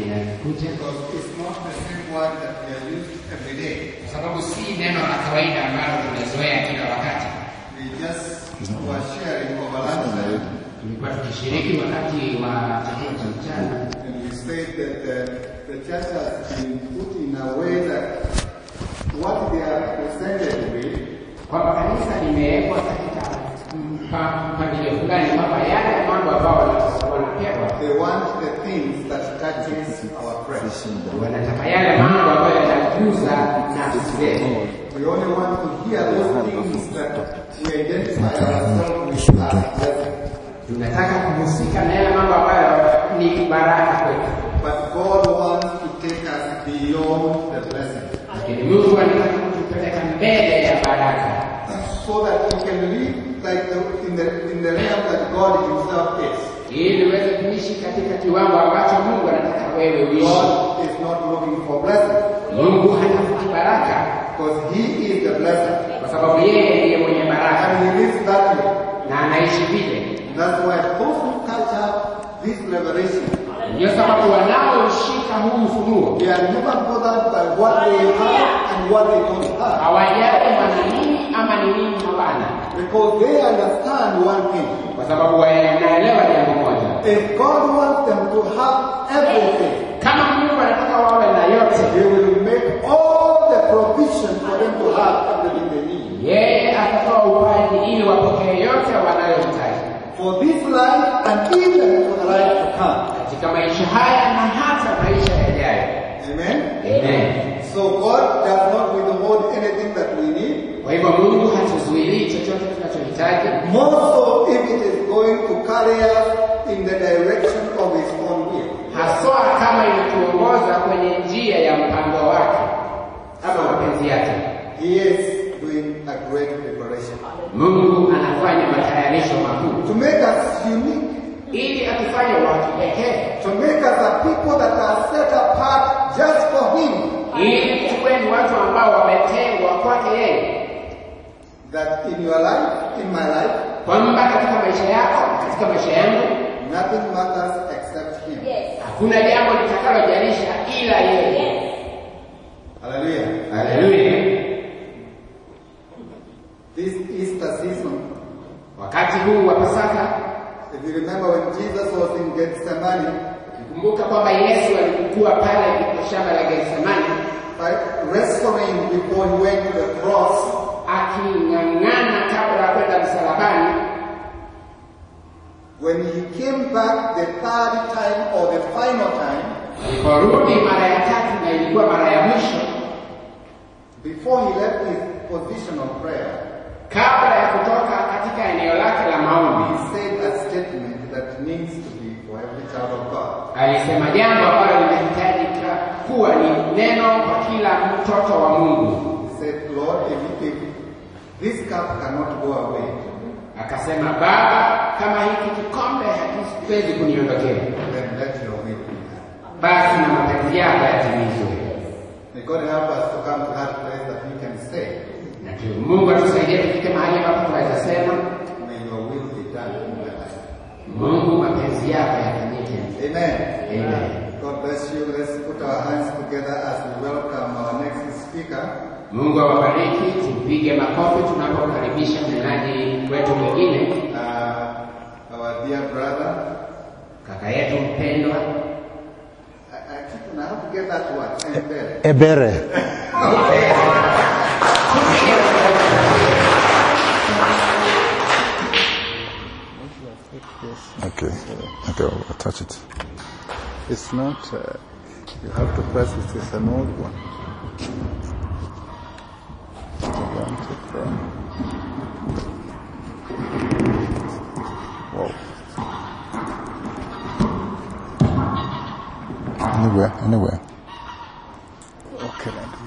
inakuja. Because it's not the same word that we are used every day. Kwa sababu si neno la kawaida ambalo tumezoea kila wakati. We just were sharing over lunch. Tulikuwa tukishiriki wakati wa chakula cha mchana. And we said that the church has been put in a way that what they are presented with, kwamba kanisa limewekwa katika mpangilio fulani kwamba yale mambo ambayo wanapewa, they want the things that touches our flesh. wanataka yale mambo ambayo yanakuza nafsi zetu. We only want to hear those things that we identify ourselves with as blessed. Tunataka kuhusika na yale mambo ambayo ni baraka kwetu. But God wants to take us beyond the blessing. Lakini Mungu anataka kutupeleka mbele ya baraka, so that we can live like in the realm that God Himself is. ili uweze kuishi katika kiwango ambacho Mungu anataka wewe uishi. God is not looking for blessing. Mungu hatafuti baraka, because He is the blessing. kwa sababu yeye ndiye mwenye baraka And He lives that way. na anaishi vile. That's why those who catch up this revelation, ndio sababu wanaoshika huu ufunuo, they are never bothered by what they have and what they don't have. hawajali wana nini ama ni nini hawana, because they understand one thing. kwa sababu wanaelewa jambo moja. If God wants them to have everything, kama Mungu anataka wawe na yote, He will make all the provision for them to have everything they need. yeye atatoa upaji ili wapokee yote wanayohitaji for this life and even for the life to come. katika maisha haya na hata maisha yajayo. Amen? Amen. So God does not withhold anything that we need. Kwa hivyo Mungu hatuzuilii chochote tunachohitaji, More so if it is going to carry us in the direction of His own will. haswa kama inatuongoza kwenye njia ya mpango wake ama mapenzi yake. He is doing a great preparation. Mungu anafanya matayarisho makuu To make us unique. ili atufanye watu pekee, To make us a people that are set apart just for Him. ili tuwe ni watu ambao wametengwa kwake yeye. That in your life, in my life, kwamba katika maisha yako, katika maisha yangu, nothing matters except Him. hakuna jambo litakalojalisha ila yeye. Hallelujah. Haleluya. This Easter season, Wakati huu wa Pasaka, if you remember when Jesus was in Gethsemane, kumbuka kwamba Yesu alikuwa pale katika shamba la Gethsemane, right, wrestling before He went to the cross, aking'ang'ana kabla ya kwenda msalabani. when He came back the third time or the final time, Aliporudi mara ya tatu na ilikuwa mara ya mwisho, before He left His position of prayer, kabla ya kutoka katika eneo lake la maombi, He said a statement that needs to be for every child of God. alisema jambo ambalo linahitaji kuwa ni neno kwa kila mtoto wa Mungu. He said, Lord, if this cup cannot go away, Akasema, Baba, kama hiki kikombe hakiwezi kuniondokea, then let Your will be done. basi na mapenzi yako yatimizwe. May God help us to come to that place that we can say, Na Mungu atusaidie tufike mahali ambapo tunaweza sema, may Your will be done in my life. Mungu, mapenzi yako yafanyike. Amen. Amen. God bless you. Let's put our hands together as we welcome our next speaker. Mungu awabariki. Tupige makofi tunapokaribisha mnenaji wetu mwingine, Our dear brother. kaka yetu mpendwa. I have to get that word. Ebere. Okay. Okay, I'll touch it. It's not, you have to press it with an old one. Wow. Anywhere. Okay, let me.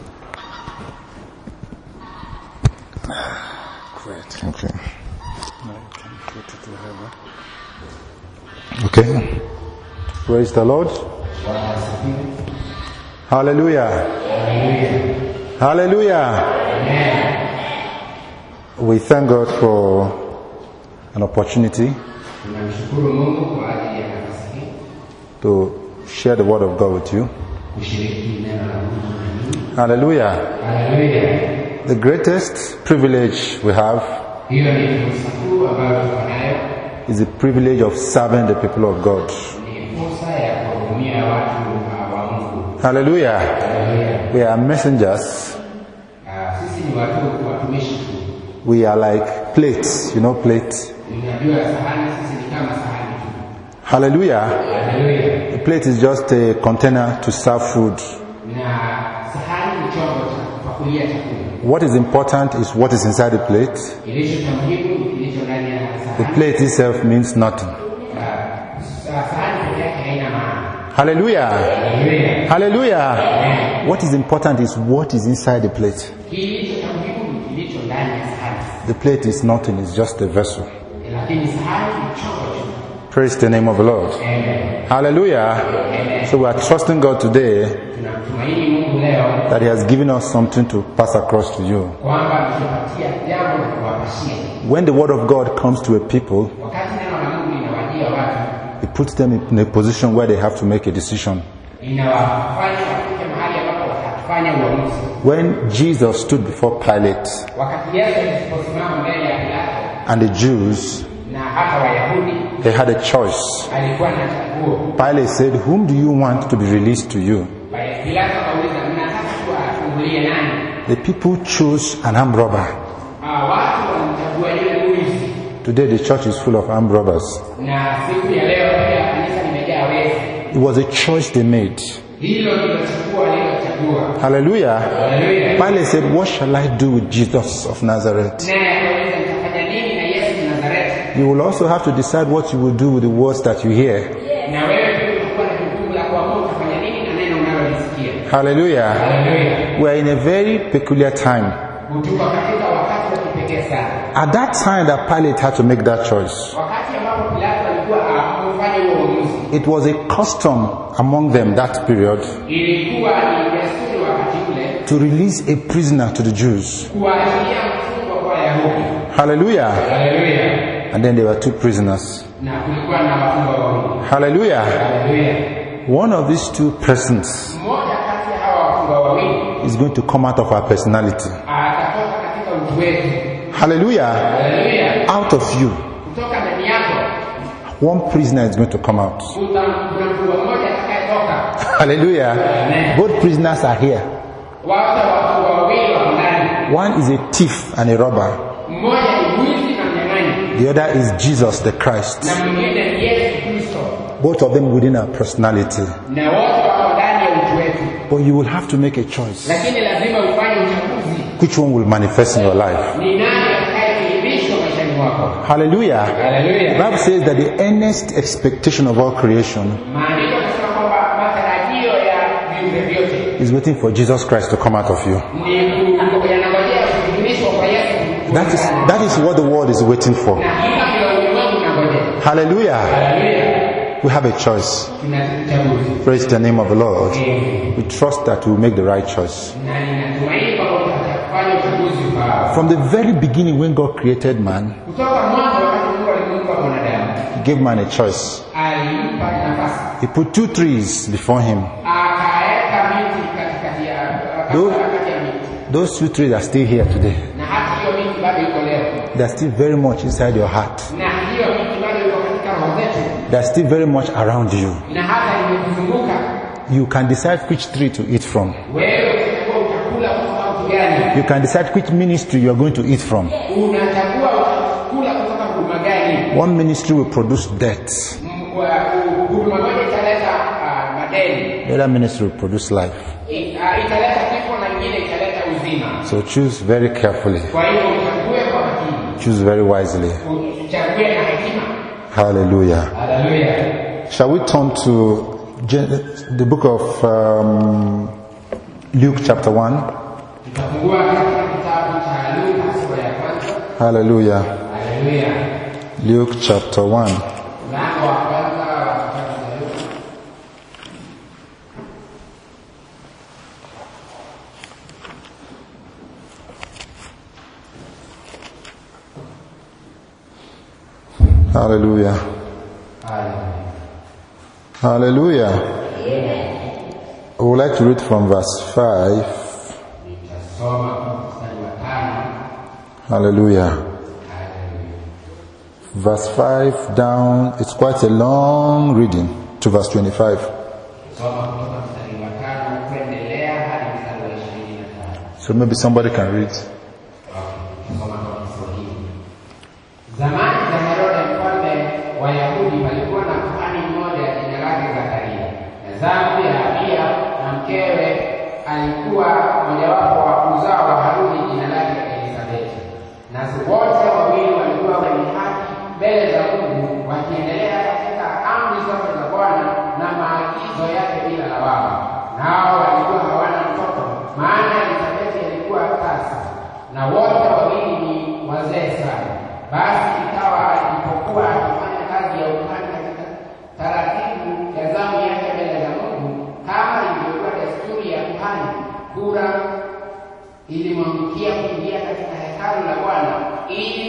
Great. Okay. Now you can put it wherever. Okay. Praise the Lord. Hallelujah. Hallelujah. We thank God for an opportunity to share the word of God with you. kushiriki neno la Mungu na ninyi. Hallelujah. Haleluya. The greatest privilege we have Hiyo ni fursa kuu ambayo tuko nayo, is the privilege of serving the people of God. ni fursa ya kuhudumia watu wa Mungu. Hallelujah. Haleluya. We are messengers. Sisi ni watumishi tu. We are like plates, you know plates. Unajua sahani, sisi ni kama sahani tu. Hallelujah. Haleluya. A plate is just a container to serve food. Na sahani ni chombo cha kupakulia chakula. What is important is what is inside the plate. Kilicho cha muhimu ni kilicho ndani ya The sahani. plate itself means nothing. Sahani pekee yake haina maana. Hallelujah. Haleluya. Hallelujah. What is important is what is inside the plate. Kilicho cha muhimu ni kilicho ndani ya sahani. The plate is nothing, it's just a vessel. Lakini sahani ni chombo tu. Praise the name of the Lord. Amen. Hallelujah. So we are trusting God today Tunamtumaini Mungu leo that He has given us something to pass across to you. kwamba ametupatia jambo la kuwapashia. When the word of God comes to a people, Wakati neno la Mungu linawajia watu, it puts them in a position where they have to make a decision. inawafanya wafike mahali ambapo watafanya uamuzi. When Jesus stood before Pilate Wakati Yesu aliposimama mbele ya Pilato and the Jews, na hata Wayahudi, they had a choice. alikuwa na chaguo. Pilate said, "Whom do you want to be released to you?" Pilato akauliza, mnataka tu afungulie nani? The people chose an armed robber. Watu walimchagua yule mwizi. Today the church is full of armed robbers. Na siku ya leo pia kanisa limejaa wezi. It was a choice they made. Hilo ndilo chaguo walilochagua. Hallelujah. Haleluya. Pilate said, "What shall I do with Jesus of Nazareth?" Naye akauliza, mtafanya nini na Yesu Nazareti? You will also have to decide what you will do with the words that you hear. Na wewe pia utakuwa na jukumu la kuamua utafanya nini na neno unalolisikia. Hallelujah. Haleluya. We are in a very peculiar time. Tuko katika wakati wa kipekee sana. At that time that Pilate had to make that choice, Wakati ambapo Pilato alikuwa amefanya huo uamuzi, it was a custom among them that period ilikuwa ni desturi wakati ule to release a prisoner to the Jews. kuachilia mfungwa kwa Wayahudi. Hallelujah. Haleluya. And then there were two prisoners. Na kulikuwa na wafungwa wawili. Hallelujah. Haleluya. One of these two persons Mmoja kati ya hawa wafungwa wawili is going to come out of our personality. atatoka katika utu wetu. Hallelujah. Haleluya. Out of you, Kutoka ndani yako one prisoner is going to come out. kuna mfungwa mmoja atakayetoka. Hallelujah. Both prisoners are here. Wote wafungwa wawili wako ndani. One is a thief and a robber. Mmoja ni mwizi na mnyang'anyi The other is Jesus the Christ. na mwingine ni Yesu Kristo. Both of them within our personality. Na wote wako ndani ya utu wetu. But you will have to make a choice. Lakini lazima ufanye uchaguzi. Which one will manifest in your life? Ni nani atakayedhihirishwa maishani mwako? Hallelujah. Haleluya. The Bible says that the earnest expectation of all creation Maandiko yanasema kwamba matarajio ya viumbe vyote is waiting for Jesus Christ to come out of you. ni yanangojea kudhihirishwa kwa Yesu. That is what the world is waiting for. Na hilo ndilo ulimwengu unangojea. Hallelujah. Haleluya. We have a choice. Tuna uchaguzi. Praise the name of the Lord. Amen. We trust that we will make the right choice. Na ninatumaini kwamba utafanya uchaguzi ufaao. From the very beginning when God created man, Kutoka mwanzo wakati Mungu alimuumba mwanadamu, He gave man a choice. alimpa nafasi. He put two trees before him. Akaweka miti katikati ya miti. Those two trees are still here today. Na hata hiyo miti bado iko leo. They are still very much inside your heart. Na hiyo miti bado iko katika roho zetu. They are still very much around you. Na hata imekuzunguka. You can decide which tree to eat from. Wewe utachagua utakula kutoka mtu gani? You can decide which ministry you are going to eat from. Unachagua utakula kutoka huduma gani? One ministry will produce death. Huduma moja italeta madeni. The other ministry will produce life. Italeta kifo na nyingine italeta uzima. So choose very carefully. Kwa hiyo uchague kwa makini. Choose very wisely. Uchague na hekima. Hallelujah. Hallelujah. Shall we turn to the book of Luke chapter 1? Tutafungua katika kitabu cha Luka sura ya kwanza. Hallelujah. Hallelujah. Luke chapter 1. Mlango wa kwanza wa kitabu cha Luka. Hallelujah. Hallelujah. Hallelujah. I would like to read from verse 5. Hallelujah. Verse 5 down, it's quite a long reading to verse 25. So maybe somebody can read. Zamani za Herode mfalme wa Yahudi palikuwa na kuhani mmoja jina lake Zakaria. Na zamu ya Abia na mkewe alikuwa mojawapo wa uzao wa Haruni jina lake Elisabeti. Na wote wawili walikuwa wenye haki mbele za Mungu, wakiendelea katika amri zote za Bwana na maagizo yake bila lawama. Nao walikuwa hawana mtoto, maana Elisabeti alikuwa tasa, na wote wawili ni wazee sana. Basi ikawa alipokuwa akifanya kazi ya ukuhani katika taratibu ya zamu yake mbele za Mungu, kama ilivyokuwa desturi ya kuhani, kura ilimwangukia kuingia katika hekalu la Bwana ili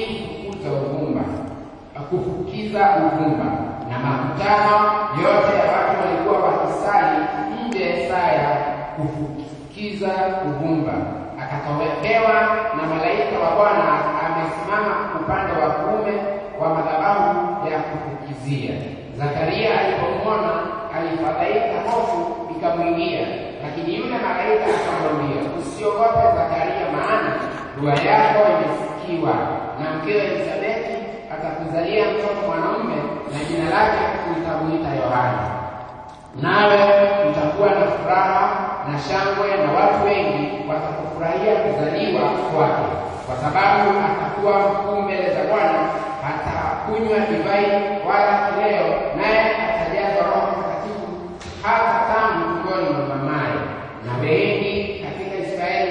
kufukiza uvumba. Na makutano yote ya watu walikuwa wakisali nje saa ya kufukiza uvumba. Akatowekewa na malaika wa Bwana amesimama upande wa kuume wa madhabahu ya kufukizia. Zakaria alipomwona alifadhaika, hofu ikamwingia, lakini yule malaika akamwambia, usiogope Zakaria, maana dua yako imesikiwa, na mkewe Elisabeti atakuzalia mtoto mwanaume, na jina lake utamuita Yohana. Nawe utakuwa na furaha na shangwe, na watu wengi watakufurahia kuzaliwa kwake, kwa sababu atakuwa mkuu mbele za Bwana. Hatakunywa divai wala kileo, naye atajazwa Roho Mtakatifu hata tangu tumboni mwa mamaye. Na wengi katika Israeli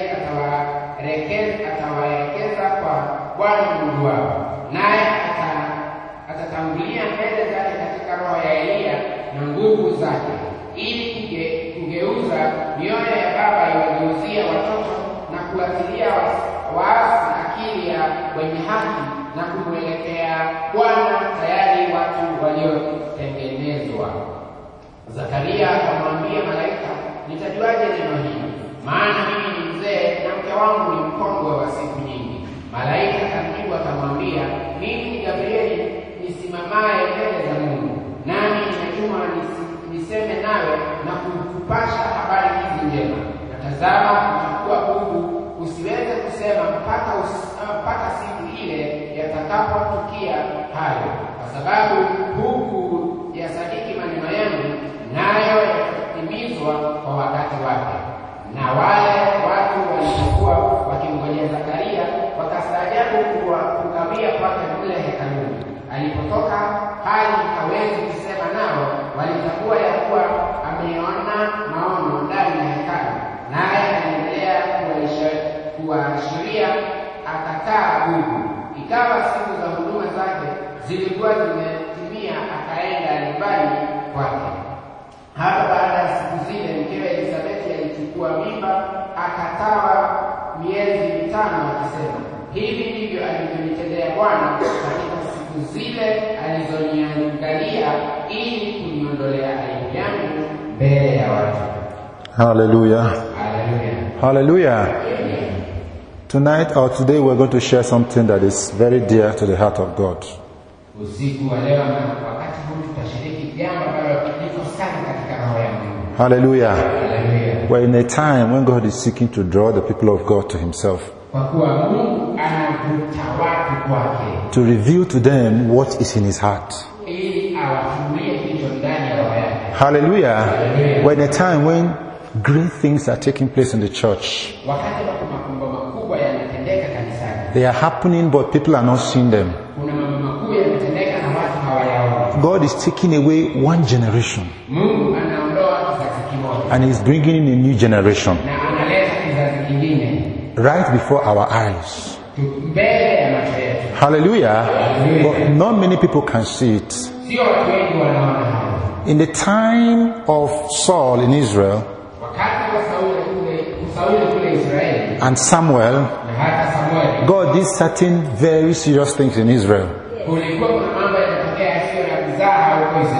atawaelekeza kwa Bwana Mungu wao, naye atatangulia mbele zake katika roho ya Elia na nguvu zake, ili kugeuza mioyo ya baba iwageuzia watoto, na kuwatilia waasi akili ya wenye haki, na kumwelekea Bwana tayari watu waliotengenezwa. Zakaria akamwambia malaika, nitajuaje neno hili? Maana mimi ni mzee na mke wangu ni mkongwe wa siku nyingi. Malaika akamjibu akamwambia, mimi ni Gabrieli nisimamaye mbele za Mungu, nami nimetuma niseme nawe na kukupasha habari hizi njema. Na tazama, utakuwa bubu, usiweze kusema mpaka siku ile yatakapotukia hayo, kwa sababu huku yasadiki maneno yangu, nayo yatatimizwa kwa wakati wake. Na wale watu walipokuwa wakimngojea Zakaria wakastaajabu kukawia kwake mle hekaluni. Alipotoka hali hawezi kusema nao, walitambua ya kuwa ameona maono ndani ya hekalu, naye aliendelea kuwaashiria, akakaa bubu. Ikawa siku za huduma zake zilikuwa zimetimia, akaenda nyumbani kwake. Hata baada ya siku zile mkewe Elisabeti alichukua mimba, akatawa miezi 5, akisema, hivi ndivyo alivyonitendea Bwana katika siku zile alizoniangalia, ili kuniondolea aibu yangu mbele ya watu. Hallelujah. Hallelujah. Hallelujah. Tonight or today we're going to share something that is very dear to the heart of God. Usiku wa leo na wakati huu tutashiriki jambo ambalo liko sana katika roho ya Mungu. Hallelujah. Hallelujah. We're in a time when God is seeking to draw the people of God to himself, Kwa kuwa Mungu anavuta watu kwake, to reveal to them what is in his heart. ili awafunulie kilicho ndani ya roho yake. Hallelujah. We're in a time when great things are taking place in the church. Wakati mambo makubwa yanatendeka kanisani. They are happening, but people are not seeing them. Kuna mambo makubwa yanatendeka na watu hawayaoni. God is taking away one generation Mungu anaondoa kizazi kimoja, and he's bringing in a new generation na analeta kizazi kingine right before our eyes. mbele ya macho yetu. Hallelujah. But not many people can see it. Sio watu wengi wanaona hayo. In the time of Saul in Israel Wakati wa Sauli kule Israeli and Samuel, na hata Samueli, God did certain very serious things in Israel. kulikuwa kuna mambo yanatokea yasiyo ya mzaha huko Israeli.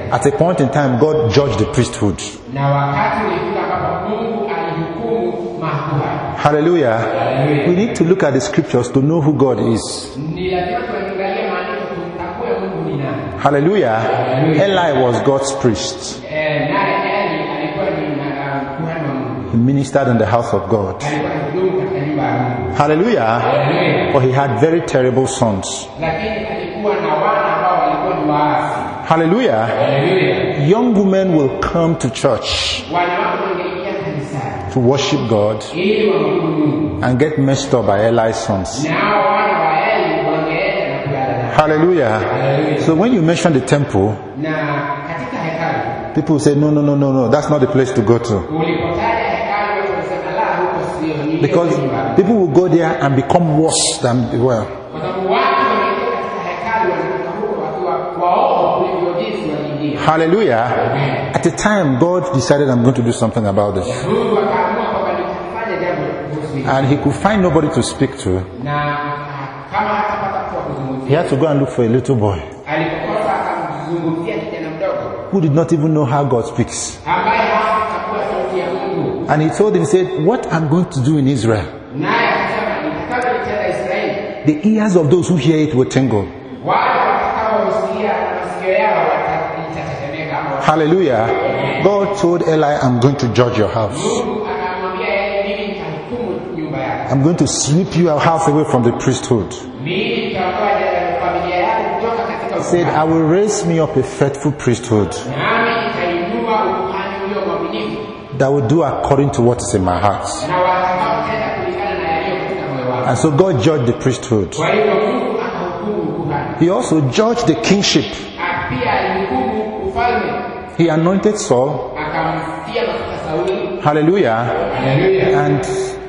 At a point in time, God judged the priesthood. Na wakati ulifika ambapo Mungu alihukumu makuhani. Hallelujah. Hallelujah. We need to look at the scriptures to know who God is. Ni lazima tuangalie maandiko tutambue Mungu ni nani. Hallelujah. Hallelujah. Eli was God's priest. Naye Eli alikuwa ni kuhani wa Mungu. He ministered in the house of God. Alikuwa anahudumu katika nyumba ya Mungu. Hallelujah. Hallelujah. For he had very terrible sons. Lakini alikuwa na wana ambao walikuwa ni waasi. Hallelujah. Hallelujah. Young women will come to church Wanawake wangeingia kanisani to worship God ili waabudu Mungu. and get messed up by Eli's sons. Nao wana wa Eli wangeenda na kulala nao. Hallelujah. Hallelujah. So when you mention the temple, Na katika hekalu people will say, no, that's not the place to go to. ulipotaja hekalu watu wanasema la huko sio ni Because people will go there and become worse than they were. kwa sababu watu wanaingia katika hekalu wanatoka huko wakiwa waovu kuliko jinsi waliingia. Hallelujah. At the time, God decided, I'm going to do something about this. Mungu akaamua kwamba nitafanya jambo kuhusu hili. And he could find nobody to speak to. Na kama hatapata mtu wa He kuzungumzia had to go and look for a little boy alipokosa akamzungumzia kijana mdogo who did not even know how God speaks. ambaye hakutambua sauti ya Mungu. And he told him, he said, what I'm going to do in Israel, Naye akasema nitakavyotenda Israeli, the ears of those who hear it will tingle. wale watakaosikia masikio yao itatetemeka. Hallelujah. God told Eli, I'm going to judge your house. Mungu akamwambia yeye, mimi nitahukumu nyumba yako. I'm going to sweep your house away from the priesthood. Mimi nitaondoa familia yako kutoka katika He said, I will raise me up a faithful priesthood nami nitainua ukuhani ulio mwaminifu that will do according to what is in my heart. na watakaotenda kulingana na yaliyo katika moyo wako. And so God judged the priesthood. Kwa hiyo Mungu akahukumu ukuhani. He also judged the kingship. Pia alihukumu ufalme. He anointed Saul. Akamtia mafuta Sauli. Hallelujah. Hallelujah. And,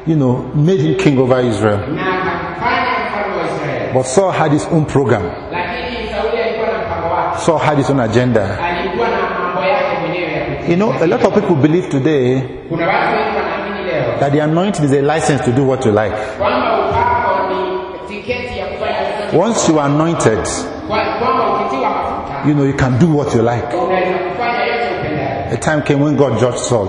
made him king over Israel. Na akamfanya mfalme wa Israeli. But Saul had his own program. Lakini Sauli alikuwa na mpango wake. Saul had his own agenda. Alikuwa na mambo yake mwenyewe ya kutekeleza. A lot of people believe today Kuna watu wengi wanaamini leo that the anointing is a license to do what you like. kwamba upako ni tiketi ya kufanya chochote. Once you are anointed, Kwamba ukitiwa mafuta you can do what you like. unaweza kufanya yote upendayo. A time came when God judged Saul.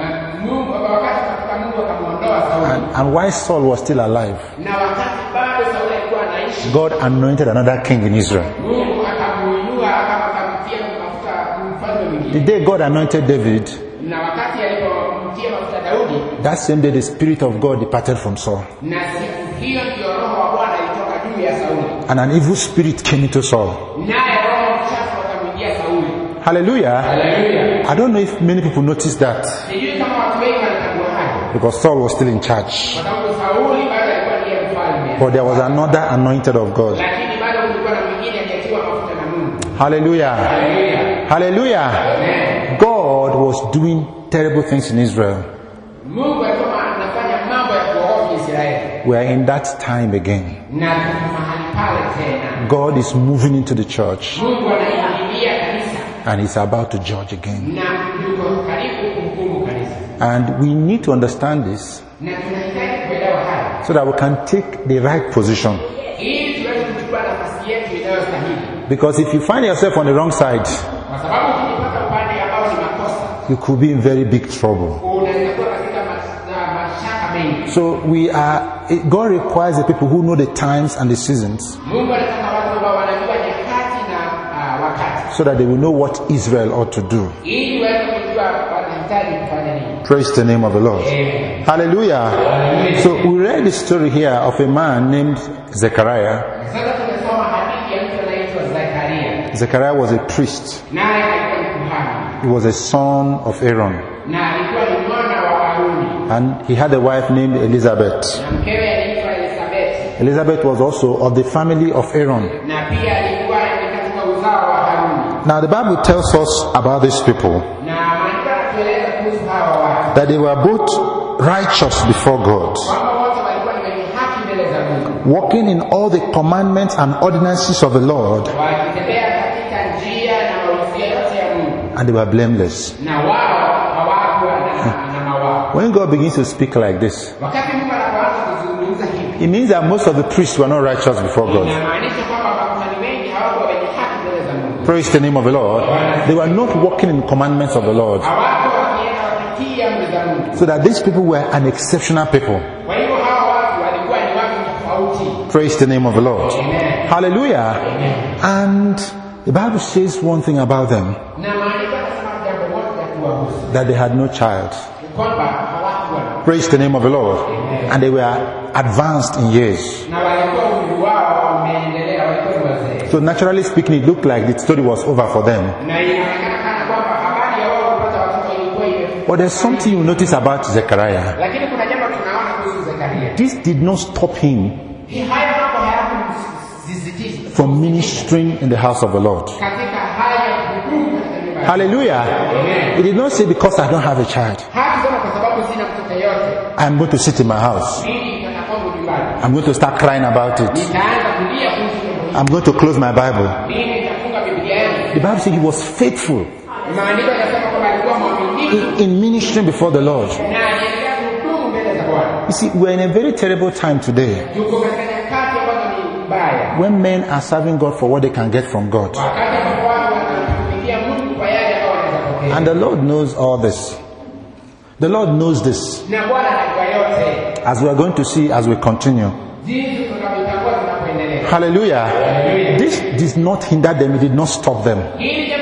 Mungu wakati katika Mungu akamuondoa Sauli. And while Saul was still alive, Na wakati bado Sauli alikuwa anaishi, God anointed another king in Israel. Mungu akamuinua akamtia mafuta mfalme mwingine. The day God anointed David, Na wakati alipomtia mafuta Daudi, that same day the Spirit of God departed from Saul. na siku hiyo ndio roho wa Bwana ilitoka juu ya Sauli. And an evil spirit came into Saul. Naye roho mchafu akamwingia Sauli. Hallelujah. Hallelujah. I don't know if many people noticed that, Sijui kama watu wengi wanatambua hayo. because Saul was still in charge. Kwa sababu Sauli bado alikuwa ndiye mfalme. But there was another anointed of God. Lakini bado kulikuwa na mwingine aliyetiwa mafuta na Mungu. Hallelujah. Hallelujah. Hallelujah. Amen. God was doing terrible things in Israel. Mungu alikuwa anafanya mambo ya kuogofya Israeli. We are in that time again. Na tuko mahali pale tena. God is moving into the church Mungu anaingilia kanisa and he's about to judge again. na yuko karibu kuhukumu kanisa. And we need to understand this Na tunahitaji kuelewa haya so that we can take the right position. ili tuweze kuchukua nafasi yetu inayostahili. Because if you find yourself on the wrong side, Kwa sababu ukipata upande ambao ni makosa, you could be in very big trouble. unaweza kuwa katika mashaka mengi. So God requires the people who know the times and the seasons Mungu anataka watu ambao wanajua nyakati na wakati, so that they will know what Israel ought to do. ili waweze kujua wanahitaji kufanya nini. Praise the name of the Lord. Amen. Hallelujah. So we read the story here of a man named Zechariah. Sasa tumesoma hadithi ya mtu anaitwa Zakaria. Zechariah was a priest. Naye alikuwa ni kuhani. He was a son of Aaron. Na alikuwa ni mwana wa Haruni. And he had a wife named Elizabeth. Na mkewe aliitwa Elizabeth. Elizabeth was also of the family of Aaron. Na pia alikuwa ni katika uzao wa Haruni. Now the Bible tells us about these people Na maandiko yanatueleza kuhusu hawa watu that they were both righteous before God, kwamba wote walikuwa ni wenye haki mbele za Mungu, walking in all the commandments and ordinances of the Lord, wakitembea katika njia na mausia yote ya Mungu, and they were blameless. na wao hawakuwa na mawaa. When God begins to speak like this, Wakati Mungu anapoanza kuzungumza hivi, it means that most of the priests were not righteous before God. inamaanisha kwamba makuhani wengi hawakuwa wenye haki mbele za Mungu. Praise the name of the Lord. They were not walking in commandments of the Lord. Hawako wakienda wakitii amri za Mungu. So that these people were an exceptional people. Kwa hivyo hawa watu walikuwa ni watu tofauti. Praise the name of the Lord. Amen. Hallelujah. Amen. And the Bible says one thing about them, Na maandiko yanasema jambo moja kuwahusu. that they had no child. Kwamba hawakuwa na Praise the name of the Lord. And they were advanced in years. na walikuwa umri wao umeendelea, walikuwa ni wazee. So naturally speaking, it looked like the story was over for them. Na inaonekana kana kwamba habari ya wao kupata watoto ilikuwa imefika. But there's something you notice about Zechariah. Lakini kuna jambo tunaona kuhusu Zekaria. This did not stop him Haya mambo hayakumsisitiza from ministering in the house of the Lord. katika haya kudumu katika nyumba. Hallelujah. He did not say, because I don't have a child, Hakusema kwa sababu sina mtoto yote, I'm going to sit in my house. mimi nitakaa kwangu nyumbani. I'm going to start crying about it. Nitaanza kulia kuhusu jambo hili. I'm going to close my Bible. Mimi nitafunga Biblia yangu. The Bible says he was faithful Maandiko yanasema kwamba alikuwa mwaminifu in ministering before the Lord. na aliendelea kuhudumu mbele za Bwana. You see, we're in a very terrible time today Tuko katika nyakati ambazo ni mbaya. when men are serving God for what they can get from God. Wakati ambapo watu wanamtumikia Mungu kwa yale ambayo wanaweza kupokea. And the Lord knows all this. The Lord knows this, Na Bwana anajua yote. as we are going to see as we continue. Jinsi tunavyotambua tunapoendelea. Hallelujah. This did not hinder them, it did not stop them. Hili jambo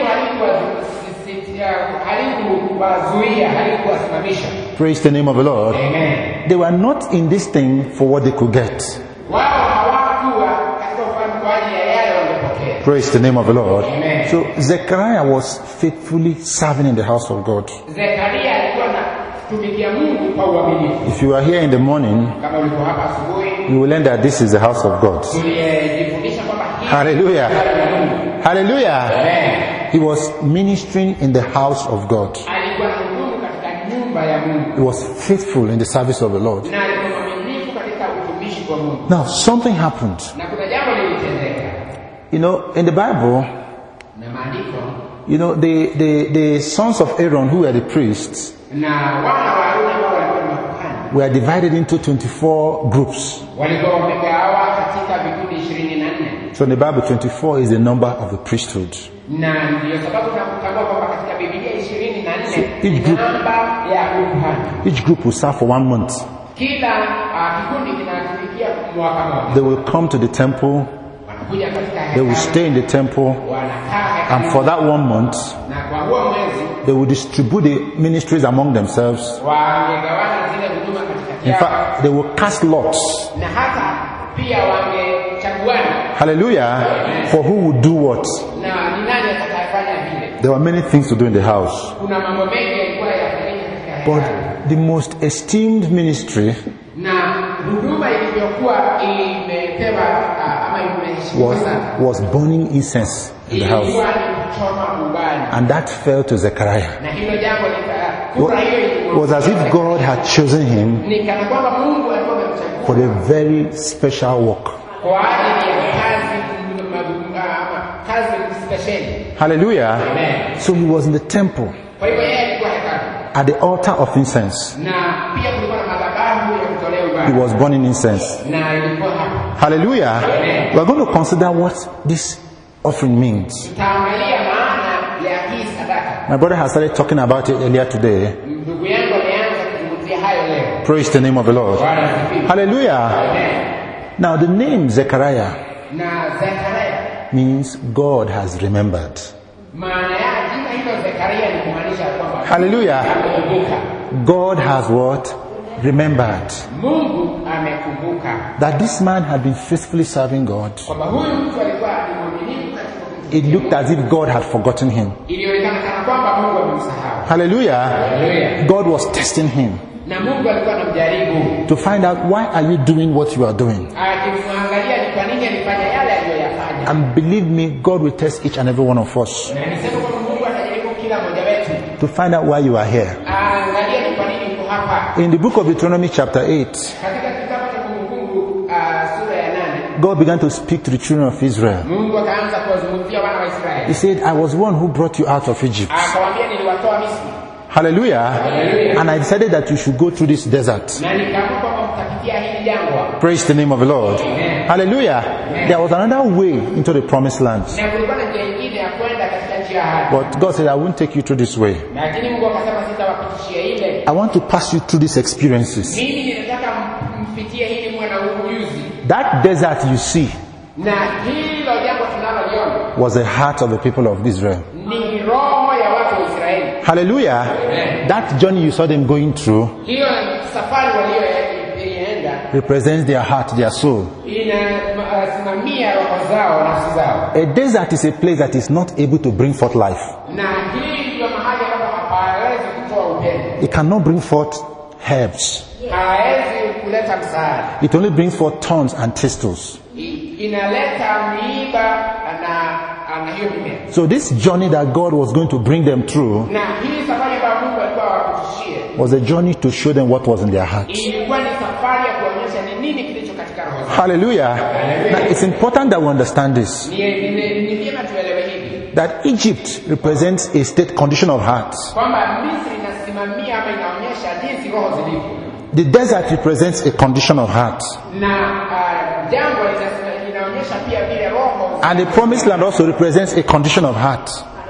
halikuwazuia, halikuwasimamisha. Praise the name of the Lord. Amen. They were not in this thing for what they could get. Wao hawakuwa katika ufalme kwa ajili ya yale wangepokea. Praise the name of the Lord. Amen. So Zechariah was faithfully serving in the house of God. Zekaria alikuwa anatumikia Mungu kwa uaminifu. If you are here in the morning, Kama ulikuwa hapa asubuhi, you will learn that this is the house of God. tulijifundisha kwamba hii Hallelujah. ni ibada ya Mungu. Hallelujah. Amen. He was ministering in the house of God. Alikuwa anahudumu katika nyumba ya Mungu. He was faithful in the service of the Lord. Na alikuwa mwaminifu katika utumishi wa Mungu. Now, something happened. Na kuna jambo lilitendeka. You know, in the Bible, Na maandiko you know, the sons of Aaron, who were the priests, na wana wa Haruni ambao walikuwa ni makuhani were divided into 24 groups. walikuwa wamegawa katika vikundi 24. So in the Bible, 24 is the number of the priesthood. Na ndio sababu tunakutambua kwamba katika Biblia 24 each ni group- namba ya ukuhani. Each group will serve for 1 month. Kila kikundi kinatumikia mwaka mmoja. They will come to the temple, Wanakuja katika they will hekalu, stay in the temple, wanakaa and for that 1 month, na kwa huo mwezi they will distribute the ministries among themselves. wangegawana zile huduma katikati In yao, fact, they will cast lots. na hata pia wangechaguana Hallelujah. For who will do what? na ni nani atakayefanya vile. There were many things to do in the house. Kuna mambo mengi yalikuwa yafanyika katika But hekalu. the most esteemed ministry Na huduma ilivyokuwa imepewa ama imeheshimiwa sana was burning incense in the house. ilikuwa ni kuchoma ubani, And that fell to Zechariah. na hilo jambo kura hiyo It was as if God had chosen him ni kana kwamba Mungu alikuwa amemchagua for a very special work. kwa ajili ya kazi ama kazi spesheli. Hallelujah. Amen. So he was in the temple Kwa hivyo yeye alikuwa hekalu, at the altar of incense. na pia kulikuwa na madhabahu ya kutolea He ubani, was burning incense. na ilikuwa hapo. Hallelujah. We're going to consider what this offering means. Tutaangalia maana ya hii sadaka. My brother has started talking about it earlier today. Ndugu yangu ameanza kuzungumzia hayo leo. Praise the name of the Lord. Bwana asifiwe. Hallelujah. Amen. Now the name Zechariah Na Zekaria, means God has remembered. maana ya jina hilo Zekaria ni kumaanisha kwamba Hallelujah. amekumbuka. God has what? Remembered. Mungu amekumbuka That this man had been faithfully serving God. kwamba huyu mtu alikuwa ni mwaminifu katika It looked as if God had forgotten him. ilionekana kana kwamba Mungu amemsahau. Hallelujah. Hallelujah. God was testing him Na Mungu alikuwa anamjaribu to find out, why are you doing what you are doing? akimwangalia ni kwa nini alifanya yale aliyoyafanya. And believe me, God will test each and every one of us Na nisema kwamba Mungu atajaribu kila mmoja wetu, to find out why you are here. aangalie ni kwa nini uko hapa. In the book of Deuteronomy chapter 8, Katika kitabu cha Kumbukumbu sura ya 8, God began to speak to the children of Israel. Mungu akaanza kuwazungumzia wana wa He Israeli. said, I was one who brought you out of Egypt. Akawaambia niliwatoa Misri, Hallelujah. Hallelujah. And I decided that you should go through this desert. na nikaamua kwamba mtapitia hili jangwa. Praise the name of the Lord. Amen. Hallelujah. There was another way into the promised land. Na kulikuwa na njia nyingine ya kwenda ahadi. But God said, I won't take you through this way. Lakini Mungu akasema sitawapitishia ile. I want to pass you through these experiences. Mimi ninataka mpitie hili mwe na ujuzi. That desert you see Na hilo jambo tunaloliona was the heart of the people of Israel. ni roho ya watu wa Israeli. Hallelujah. That journey you saw them going through Hiyo safari walioenda represents their heart, their soul. inasimamia roho zao, nafsi zao. A desert is a place that is not able to bring forth life. Na hii ndio mahali ambapo hapawezi kutoa upendo. It cannot bring forth herbs. Hawezi kuleta msaada. It only brings forth thorns and thistles. Inaleta miiba na hiyo mimea. So this journey that God was going to bring them through Na hii safari ambayo Mungu alikuwa awapitishie was a journey to show them what was in their hearts. ilikuwa ni safari ya kuonyesha ni nini kilicho katika roho zao. Hallelujah. Now it's important that we understand this. Ni vyema tuelewe hivi That Egypt represents a state condition of heart. kwamba Misri inasimamia ama inaonyesha jinsi roho zilivyo. The desert represents a condition of heart. Na jambo inaonyesha pia vile roho. And the promised land also represents a condition of heart.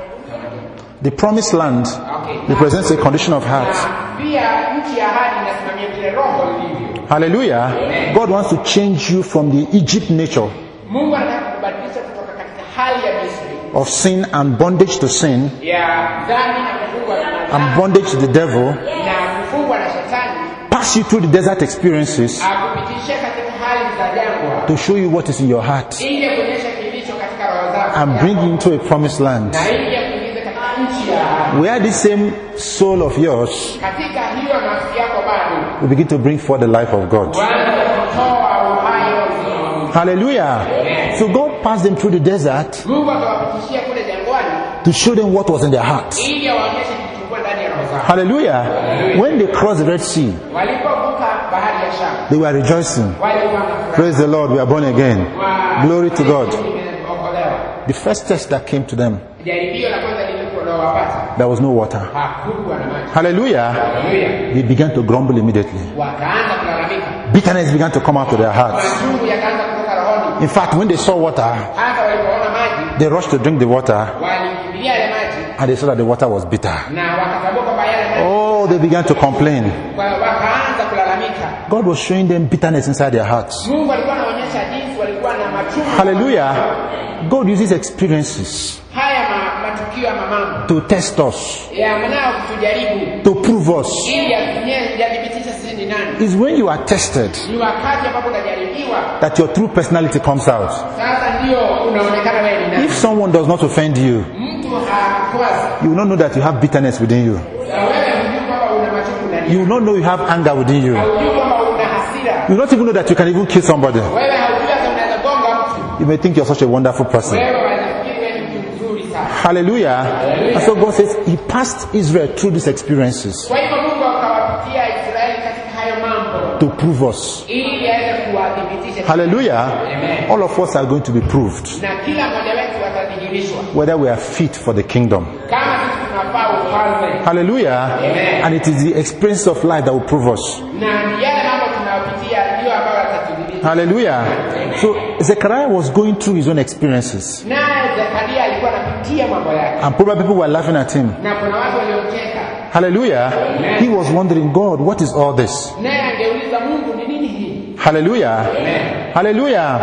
The promised land represents a condition of heart. Pia nchi ya ahadi inasimamia vile roho ilivyo. Hallelujah. God wants to change you from the Egypt nature Mungu anataka kubadilisha kutoka katika hali ya Misri of sin and bondage to sin ya dhambi na kufungwa na and bondage to the devil, na kufungwa na shetani, pass you through the desert experiences akupitishe katika hali za jangwa to show you what is in your heart ili kuonyesha kilicho katika roho zako and bring you into a promised land na ili kuingiza katika nchi ya ahadi. where this same soul of yours Katika hiyo nafsi yako bado will begin to bring forth the life of God. waanze kutoa uhai wa uzima. Hallelujah. So God passed them through the desert Mungu akawapitishia kule jangwani to show them what was in their hearts. ili awaonyeshe kilichokuwa ndani ya roho zao. Hallelujah. When they crossed the Red Sea, Walipovuka bahari ya Shamu, they were rejoicing. walikuwa na furaha. Praise the Lord, we are born again. Glory to God. Nimeokolewa. The first test that came to them, Jaribio la kwanza lililowapata, there was no water. hakukuwa na maji. Hallelujah. Haleluya. They began to grumble immediately. Wakaanza kulalamika. Bitterness began to come out of their hearts. Machungu yakaanza kutoka rohoni. In fact, when they saw water, Hata walipoona maji, they rushed to drink the water walikimbilia yale maji and they saw that the water was bitter. na wakatambua kwamba yale maji, Oh, they began to complain. wakaanza kulalamika. God was showing them bitterness inside their hearts. Mungu alikuwa anaonyesha jinsi walikuwa na machungu. Hallelujah. God uses experiences Haya matukio ya mambo to test us, yanao kutujaribu to prove us. ili yathibitishe sisi ni nani. It's when you are tested Ni wakati ambapo unajaribiwa, that your true personality comes out. sasa ndio unaonekana wewe ni nani. If someone does not offend you, Mtu hakwaza, you will not know that you have bitterness within you. wewe hujui kwamba una machungu ndani. You will not know you have anger within you. Hujui kwamba una hasira. You will not even know that you can even kill somebody. Wewe haujui hata unaweza gonga mtu. You may think you're such a wonderful person. Wewe unafikiri wewe ni mtu mzuri sana. Hallelujah. And so God says He passed Israel through these experiences Kwa hivyo Mungu akawapitia Israeli katika hayo mambo to prove us. ili aweze kuwadhibitisha. Hallelujah. All of us are going to be proved Na kila mmoja wetu atadhihirishwa whether we are fit for the kingdom. kama sisi tunafaa ufalme. Hallelujah. And it is the experience of life that will prove us. Na ni yale mambo tunayopitia ndio ambayo yatatudhibitisha. Hallelujah. So Zechariah was going through his own experiences. Naye Zekaria alikuwa anapitia mambo yake. And probably people were laughing at him. Na kuna watu waliomcheka. Hallelujah. He was wondering, God, what is all this? Naye angeuliza Mungu ni nini hii? Hallelujah. Hallelujah.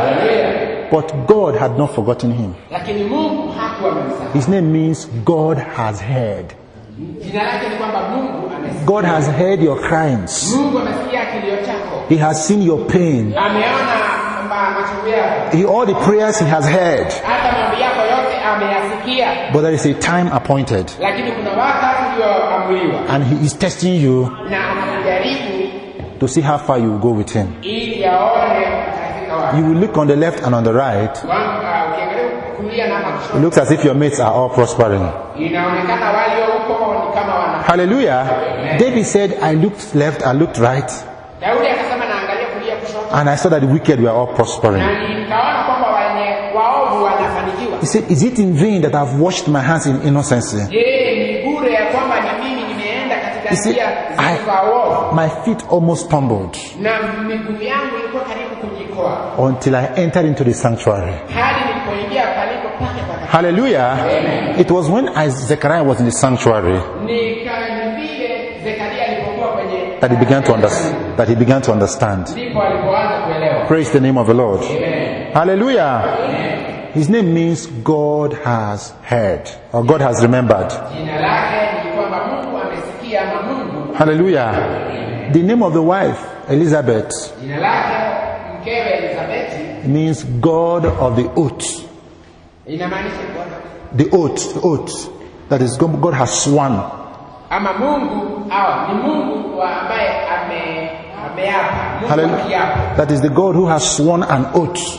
But God had not forgotten him. Lakini Mungu hakuwa amemsahau. His name means God has heard. Jina lake ni kwamba Mungu amesikia. God has heard your crimes. Mungu amesikia kilio chako. He has seen your pain. Ameona machungu yako. All the prayers he has heard. Hata maombi yako yote ameyasikia. But there is a time appointed. Lakini kuna wakati ulioamuliwa. And he is testing you Na anajaribu to see how far you will go with him. ili aone utafika wapi. You will look on the left and on the right. Ukiangalia kulia na kushoto. It looks as if your mates are all prospering. Inaonekana walio huko ni kama wana. Hallelujah. David said, I looked left, I looked right, Daudi akasema naangalia kulia kushoto. and I saw that the wicked were all prospering. Na nikaona kwamba wenye waovu wanafanikiwa. He said, is it in vain that I've washed my hands in innocency? Je, ni bure ya kwamba ni mimi nimeenda katika You see, njia za uovu my feet almost stumbled na miguu yangu ilikuwa karibu kujikoa until I entered into the sanctuary. hadi nilipoingia palipo pake patakatifu. Hallelujah. Amen. It was when Zechariah was in the sanctuary that he began to understand. Praise the name of the Lord. Amen. Hallelujah. Amen. His name means God has heard, or God has remembered. Hallelujah. Amen. The name of the wife, Elizabeth, means God of the oath. The oath. That is, God has sworn. Hallelujah. That is the God who has sworn an oath.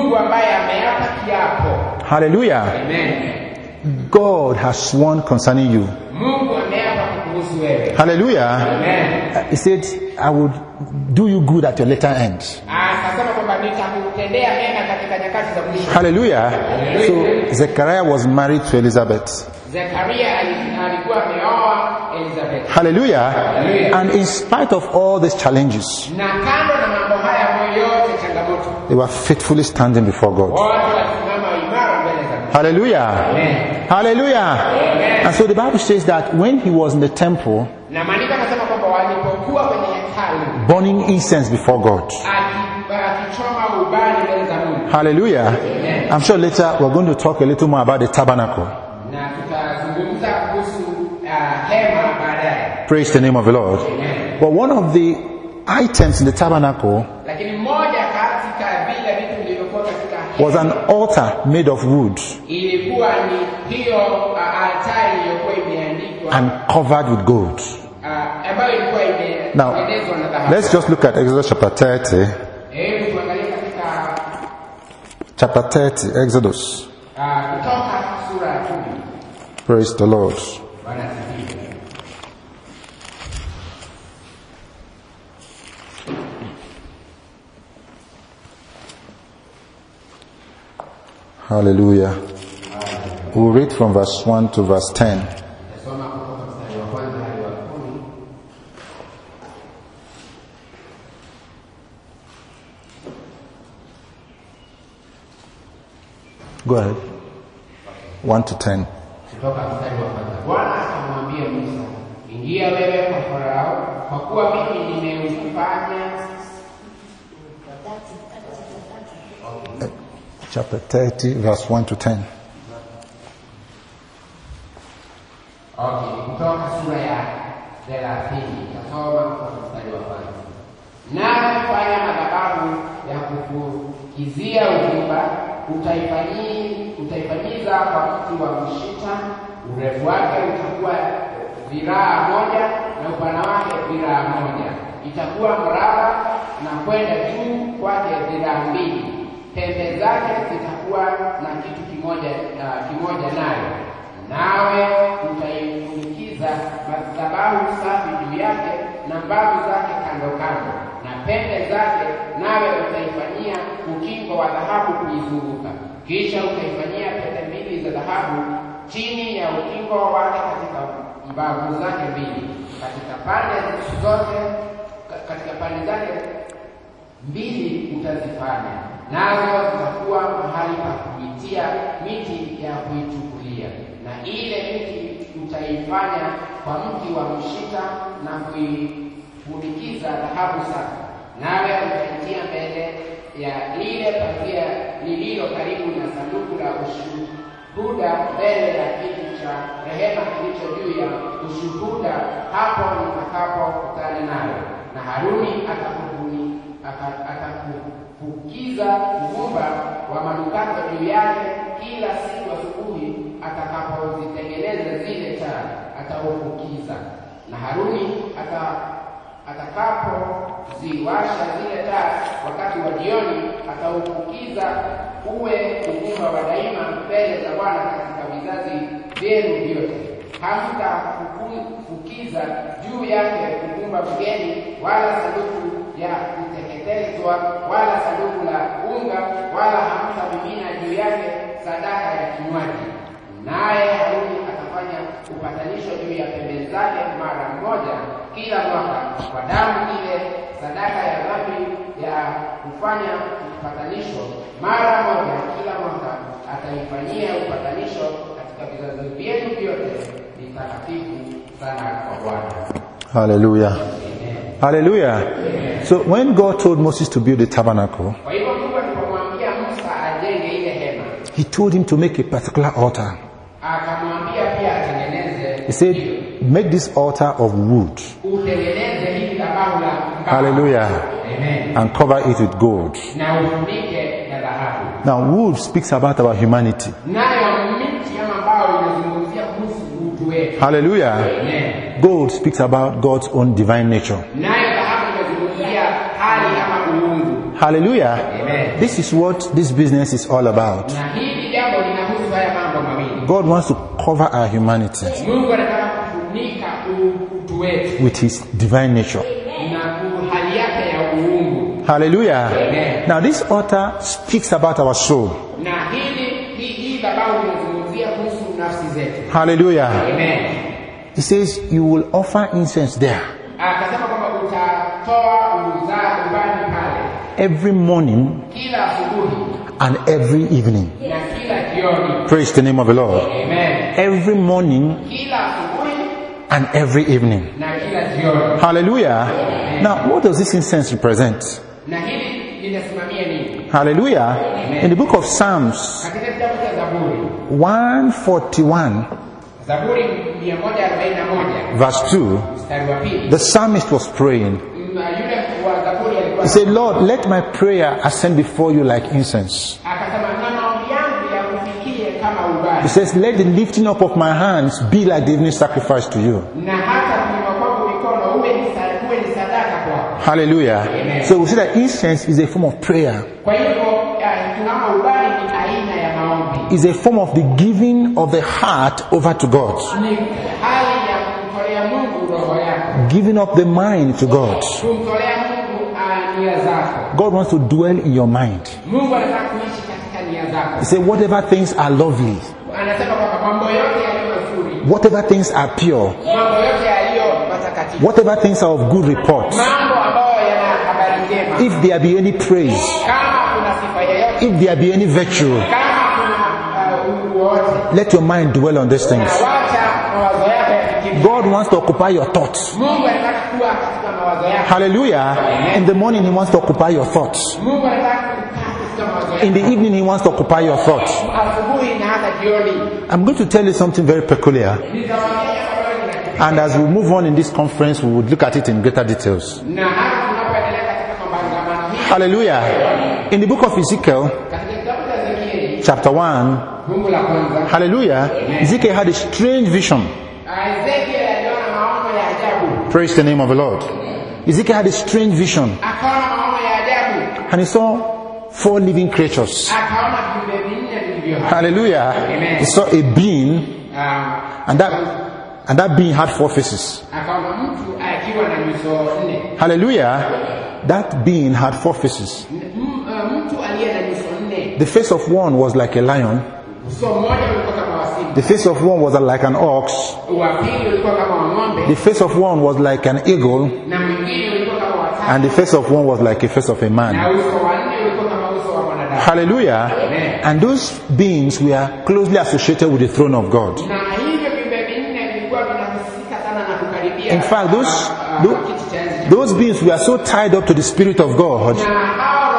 Hallelujah. Amen. God has sworn concerning you. Hallelujah. Amen. He said, I would do you good at your later end. Hallelujah. So Zechariah was married to Elizabeth. Hallelujah. And in spite of all these challenges, they were faithfully standing before God. Hallelujah. Amen. Hallelujah. Amen. And so the Bible says that when he was in the temple, burning incense before God. Hallelujah. Amen. I'm sure later we're going to talk a little more about the tabernacle. Praise the name of the Lord. Amen. But one of the items in the tabernacle was an altar made of wood and covered with gold. Now, let's just look at Exodus chapter 30. Chapter 30, Exodus. Praise the Lord. Hallelujah. We'll read from verse 1 to verse 10. Go ahead. 1 to 10. Bwana akamwambia Musa, ingia wewe kwa Farao, kwa kuwa mimi nimemfanya. Chapter 30, verse 1 to 10. Kutoka sura ya 30, tasoma kwa mstari wa kwanza. Nawe fanya madhabahu ya kufukizia uvumba, utaifanyiza kwa mti wa mshita. Urefu wake utakuwa dhiraa moja na upana wake dhiraa moja. Itakuwa mraba na kwenda juu kwake dhiraa mbili. Pembe zake zitakuwa na kitu kimoja nayo. Nawe utaifunikiza madhabahu safi juu yake na mbavu zake kando kando na pembe zake, nawe utaifanyia ukingo wa dhahabu kuizunguka. Kisha utaifanyia pete mbili za dhahabu chini ya ukingo wake katika mbavu zake mbili, katika pande zake mbili utazifanya, nazo zitakuwa mahali pa kuitia miti ya kuichukulia. Na ile miti utaifanya kwa mti wa mshita na kuifunikiza dhahabu safi. Nawe utaitia mbele ya lile pazia lililo karibu na sanduku la ushuhuda, mbele ya kiti cha rehema kilicho juu ya ushuhuda, hapo nitakapokutana nayo. Na Haruni atakufukiza uvumba wa manukato juu yake kila siku asubuhi atakapozitengeneza zile taa, ataufukiza. Na Haruni atakapoziwasha zile taa wakati wa jioni, ataufukiza uwe uvumba wa daima mbele za Bwana katika vizazi vyenu vyote. Hamtafukiza juu yake uvumba mgeni, wala sanduku ya kuteketezwa, wala sanduku la unga, wala hamtamimina juu yake sadaka ya kinywaji. Naye Haruni atafanya upatanisho juu ya pembe zake mara moja kila mwaka kwa damu ile sadaka ya dhambi ya kufanya upatanisho. Mara moja kila mwaka ataifanyia upatanisho katika vizazi vyenu vyote, ni takatifu sana kwa Bwana. Hallelujah. Hallelujah. So when God told Moses to build the tabernacle, Kwa hivyo Mungu alipomwambia Musa ajenge ile hema, he told him to make a particular altar. akamwambia pia atengeneze, He said, make this altar of wood. utengeneze hili dhabahu la mbao. Hallelujah. Amen. And cover it with gold. Na ufunike na dhahabu. Now wood speaks about our humanity. Nayo miti ama mbao inazungumzia kuhusu utu wetu. Hallelujah. Amen. Gold speaks about God's own divine nature. Nayo dhahabu inazungumzia hali ama uungu. Hallelujah. Amen. This is what this business is all about. Na hili jambo linahusu haya mambo mawili. God wants to cover our humanity Mungu anataka kufunika utu wetu with his divine nature. na hali yake ya uungu. Hallelujah. Amen. Now this altar speaks about our soul. Na hii dhabahu inazungumzia kuhusu nafsi zetu. Hallelujah. Amen. He says you will offer incense there Akasema kwamba utatoa ubani pale every morning kila asubuhi and every evening. na kila jioni. Praise the name of the Lord. Amen. Every morning Kila asubuhi and every evening. na kila jioni. Hallelujah. Now what does this incense represent? Na hili linasimamia nini? Hallelujah. In the book of Psalms Katika kitabu cha Zaburi 141 Zaburi 141 verse 2, mstari wa 2, the psalmist was praying. yule wa Zaburi alikuwa He said, Lord, let my prayer ascend before you like incense. akasema, na maombi yangu yakufikie kama ubani, He says, let the lifting up of my hands be like the evening sacrifice to you. na hata kuinua kwangu mikono uwe ni sadaka kwako. Hallelujah. So we see that incense is a form of prayer. Kwa hivyo tunaona ubani ni aina ya maombi, Is a form of the giving of the heart over to God. ni hali ya kumtolea Mungu roho yako, Giving up the mind to God. kumtolea Mungu nia zako. God wants to dwell in your mind. Mungu anataka kuishi katika nia zako. He said, whatever things are lovely, Anasema kwamba mambo yote yaliyo mazuri, whatever things are pure, mambo yote yaliyo matakatifu, whatever things are of good report, mambo ambayo yana habari njema, if there be any praise, kama kuna sifa yoyote, if there be any virtue, kama kuna uungu wote, let your mind dwell on these things. wacha mawazo yako yafikirie. God wants to occupy your thoughts. Mungu anataka kuwa katika mawazo yako. Hallelujah. In the morning, He wants to occupy your thoughts. Mungu anataka kukaa katika mawazo yako. In the evening, He wants to occupy your thoughts. Asubuhi na hata jioni. I'm going to tell you something very peculiar. Nitawaambia habari na And as we move on in this conference, we would look at it in greater details. na hata tunapoendelea katika kongamano hili Hallelujah. In the book of Ezekiel, katika kitabu cha Ezekieli chapter 1, fungu la kwanza, hallelujah, Ezekiel had a strange vision. Ezekieli aliona maono ya ajabu. Praise the name of the Lord. Ezekiel had a strange vision. Akaona maono ya ajabu. And he saw 4 living creatures. Akaona viumbe vinne vilivyo hai. Hallelujah. He saw a being, and that being had 4 faces. Akaona mtu akiwa na nyuso nne. Hallelujah. That being had 4 faces. Mtu aliye na nyuso nne. The face of one was like a lion. Uso mmoja ulikuwa kama wa simba. The face of one was like an ox. Wa pili ulikuwa kama wa ng'ombe. The face of one was like an eagle. Na mwingine ulikuwa kama wa tai. And the face of one was like a face of a Na man. uso wa nne ulikuwa kama uso wa mwanadamu. Hallelujah. And those beings were closely associated with the throne of God. Na hivyo viumbe vinne vilikuwa vinahusika sana na kukaribia. In fact, kiti cha enzi. those beings were so tied up to the Spirit of God Na hao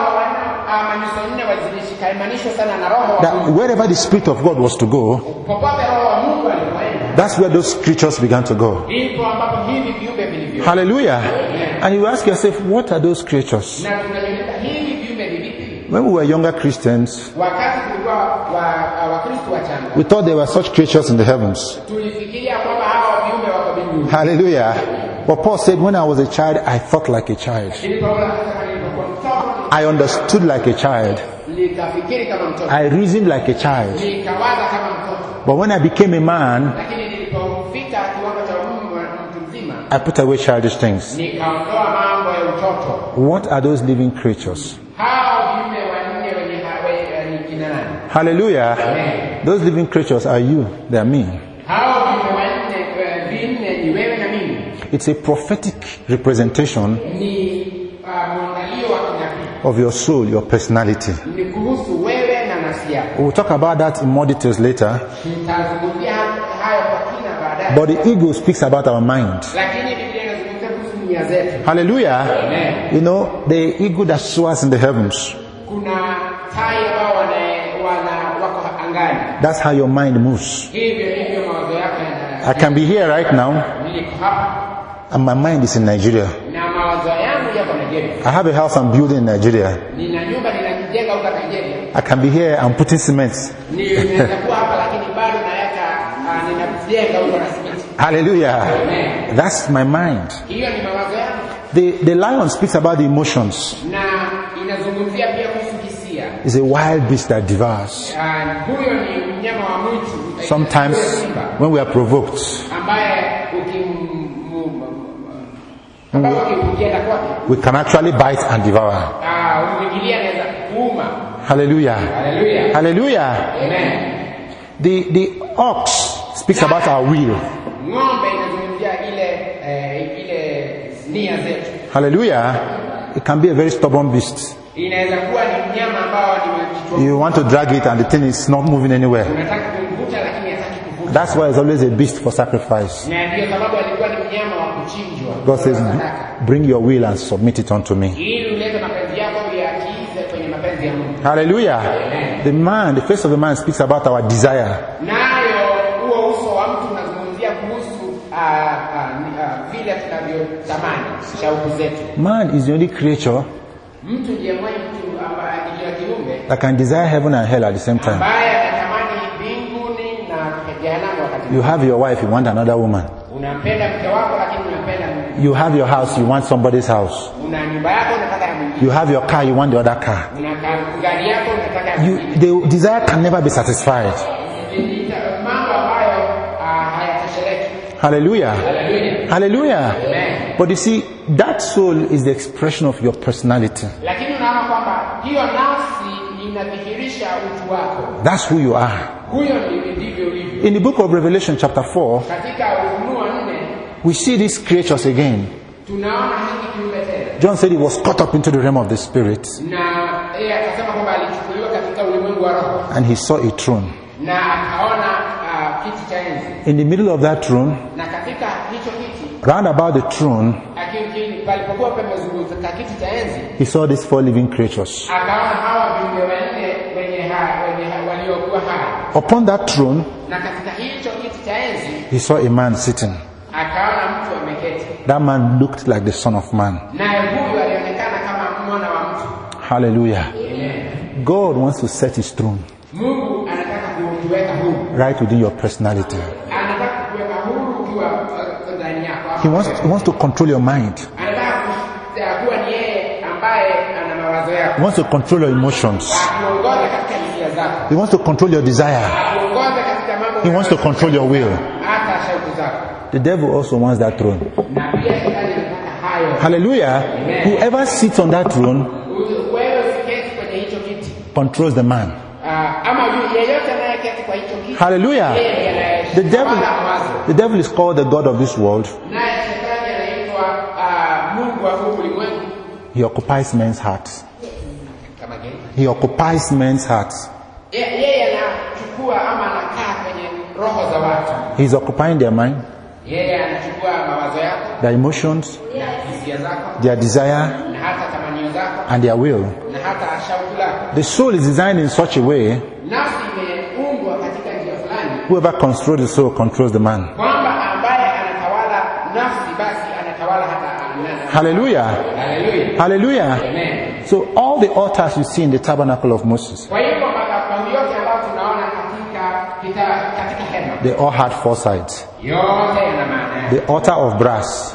nyuso nne wazilishikaimanishwa sana na roho wa that Mungu. wherever the Spirit of God was to go, Popote roho wa Mungu alipoenda, that's where those creatures began to go. ndipo ambapo hivi viumbe vilivyo. Hallelujah. And you ask yourself, what are those creatures? Na tunajiuliza hivi viumbe ni vipi? When we were younger Christians, Wakati tulikuwa Wakristo wachanga, we thought there were such creatures in the heavens. tulifikiria kwamba hawa viumbe wako mbinguni. Hallelujah. But Paul said, when I was a child, I thought like a child. Ili Paulo anasema nilipokuwa mtoto, I understood like a child. nikafikiri kama mtoto. I reasoned like a child. Nikawaza kama mtoto. But when I became a man, Lakini nilipofika kiwango cha umri wa mtu mzima, I put away childish things. nikaondoa mambo ya utoto. What are those living creatures? Hao viumbe wanne wenye ni kina nani? Hallelujah. Those living creatures are you. They are me. Hao viumbe wanne vinne ni wewe na mimi. It's a prophetic representation Ni mwangalio wa kinabii. of your soul, your personality. Ni kuhusu wewe na nafsi nafsi yako. We'll talk about that in more details later. Tutazungumzia hayo kwa kina baadaye. But the ego speaks about our mind. Lakini Biblia inazungumzia kuhusu nia zetu. Hallelujah. Amen. You know, the ego that soars in the heavens. Kuna tai ambao wako angani. That's how your mind moves. Hivyo ndivyo mawazo yako I can be here right now, Niko hapa and my mind is in Nigeria. na mawazo yangu yako Nigeria. I have a house I'm building in Nigeria. Nina nyumba ninajenga huko Nigeria. I can be here, I'm putting cement. Ninaweza kuwa hapa lakini bado ninajenga huko na simiti. Hallelujah. Amen. That's my mind. Hiyo ni mawazo yangu. The lion speaks about the emotions. Na inazungumzia pia kuhusu hisia. It's a wild beast that devours. Huyo ni mnyama wa mwitu. Sometimes when we are provoked, ambaye ukienda kwake we can actually bite and devour. ukiingilia anaweza kuuma. Hallelujah. Hallelujah. Hallelujah. Amen. The ox speaks about our will. Ng'ombe inazungumzia ile nia zetu. Hallelujah. It can be a very stubborn beast. Inaweza kuwa ni mnyama ambao ni You want to drag it and the thing is not moving anywhere. unataka kumvuta lakini hataki kuvuta. That's why it's always a beast for sacrifice. Na ndio sababu alikuwa ni mnyama wa kuchinjwa. God says, bring your will and submit it unto me. Ili ulete mapenzi yako yakize kwenye mapenzi ya Mungu. Hallelujah. The face of the man speaks about our desire. Nayo huo uso wa mtu unazungumzia kuhusu vile tunavyotamani shauku zetu. Man is the only creature Mtu ndiye mwenye ambaye ni kiumbe that can desire heaven and hell at the same time. ambaye anatamani mbinguni na jehanamu wakati. You have your wife, you want another woman. Unampenda mke wako lakini unampenda You have your house, you want somebody's house. una nyumba yako unataka ya mwingine. You have your car, you want the other car. Una gari yako unataka ya mwingine. The desire can never be satisfied. Mambo ambayo hayatosheleki. Hallelujah. Hallelujah. Hallelujah. Amen. But you see, that soul is the expression of your personality. Lakini unaona kwamba hiyo nafsi inadhihirisha utu wako. That's who you are. Huyo ndivyo ulivyo. In the book of Revelation chapter 4, Katika Ufunuo 4 we see these creatures again. tunaona hiki kiumbe tena. John said he was caught up into the realm of the spirit, Na yeye akasema kwamba alichukuliwa katika ulimwengu wa roho and he saw a throne. na akaona kiti cha enzi. In the middle of that throne, Na katika hicho kiti round about the throne, palipokuwa pamezunguka kiti cha enzi, he saw these 4 living creatures. akaona hawa viumbe wanne wenye waliokuwa hai. Upon that throne, Na katika hicho kiti cha enzi he saw a man sitting. akaona mtu ameketi. That man looked like the Son of Man. Naye huyu alionekana kama mwana wa mtu. Hallelujah. Amen. God wants to set his throne Mungu anataka kuweka huru. right within your personality. Anataka kuweka huru ukiwa ndani yako. He wants to control your mind. Anataka kuwa ni yeye ambaye ana mawazo yako. He wants to control your emotions. Kuongoza katika hisia zako. He wants to control your desire. Kuongoza katika mambo. He wants to control your will. Hata shauku zako. The devil also wants that throne. Na pia shetani anataka hayo. Hallelujah. Whoever sits on that throne Wewe usiketi kwenye hicho kiti. controls the man. Ama yeyote anayeketi kwa hicho kiti. Hallelujah. The devil is called the God of this world. Naye shetani anaitwa Mungu wa huu ulimwengu. He occupies men's hearts. Kama gani? He occupies men's hearts. Yeye anachukua ama anakaa kwenye roho za watu. He's occupying their mind, Yeye anachukua mawazo yako, their emotions, na hisia zako, their desire, na hata tamanio zako, and their will. na hata shauku lako. The soul is designed in such a way, Nafsi imeumbwa katika njia fulani whoever controls the soul controls the man. kwamba ambaye anatawala nafsi basi anatawala hata Hallelujah. Hallelujah. Hallelujah. Amen. So all the altars you see in the tabernacle of Moses, Kwa hivyo madhabahu yote ambayo tunaona katika hema, they all had 4 sides. yote yana maana. The altar of brass